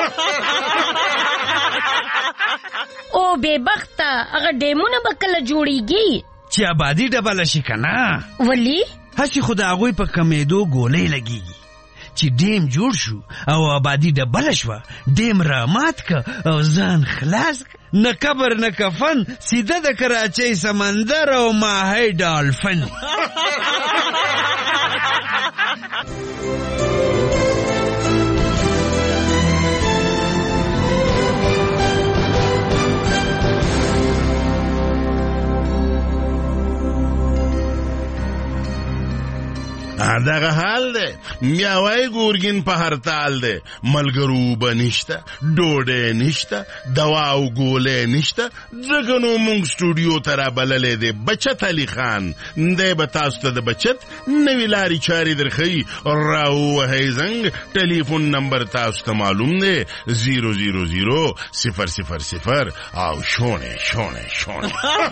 او بے بخته هغه ډیمونه به کله جوړیږي چې آبادي ډبله شي که نه؟ ولې؟ هسې خو د هغوی په کمیدو ګولۍ لګېږي چې ډیم جوړ شو او آبادي ډبله شوه، ډیم را مات که او ځان خلاص که. نه قبر نه کفن، سیده د کراچۍ سمندر او ماهی ډالفن. دغه حال دی، میاوای ګورګین په هرتال دی، ملګرو به نشته، ډوډۍ نشته، دوا او ګولۍ نشته. ځکه نو مونږ سټوډیو ته رابللی دی بچت علي خان، دی به تاسو ته د بچت نوې لارې چارې درښیي. راووهئ زنګ، ټلیفون نمبر تاسو ته معلوم دی، زیرو زیرو زیرو صفر صفر صفر او شونې شونې شونې.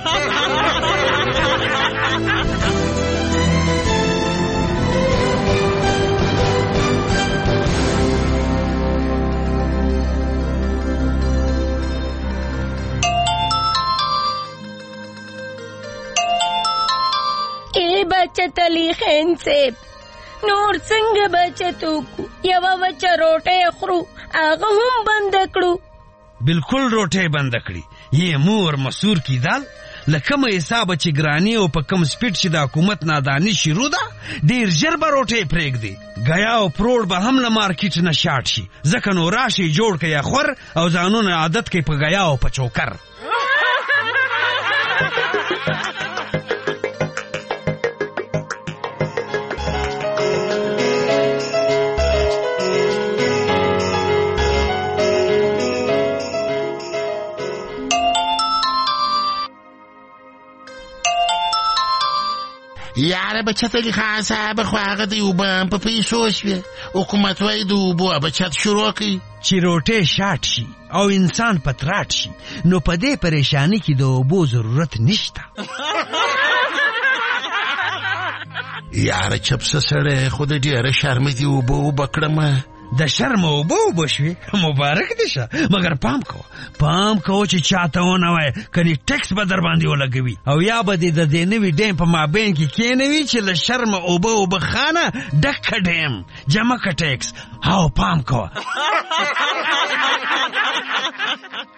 بچت علی خان صاحب، نور څنګه بچت وکړو؟ یوه وچه روټۍ خورو، هغه هم بنده کړو. بالکل روټۍ بنده کړي. یې مور مسور کی دال له کومه حسابه چې ګراني او په کم سپیډ چې د حکومت ناداني شروع ده، ډېر ژر به روټۍ پرېږدي. ګیا او پروړ به هم له مارکیټ نه شاټ شي. ځکه نو راشي جوړ کړئ خور او ځانونه عادت کوي په ګیا او په چوکر. یاره بچت علی خان صاحب، خو هغه د اوبه هم په پیسو شوې، حکومت وایي د اوبو بچت شروع کړي چې روټۍ شاټ شي او انسان پتراټ شي. نو په دې پریشانی کې د اوبو ضرورت نشته. یاره چپسه سړی، خو د ډېره شرمې دي اوبه اوبه کړمه. د شرم اوبه اوبه شوې، مبارک دې شه، مګر پام کوه پام کوه چې چاته ونه وایې، کنې ټکس به در باندې ولګوي او یا به دې د دې نوي ډیم په مابین کې کېنوي چې له شرمه اوبه اوبه خانه ډکه ډیم جمع که ټکس. هاو پام کوه.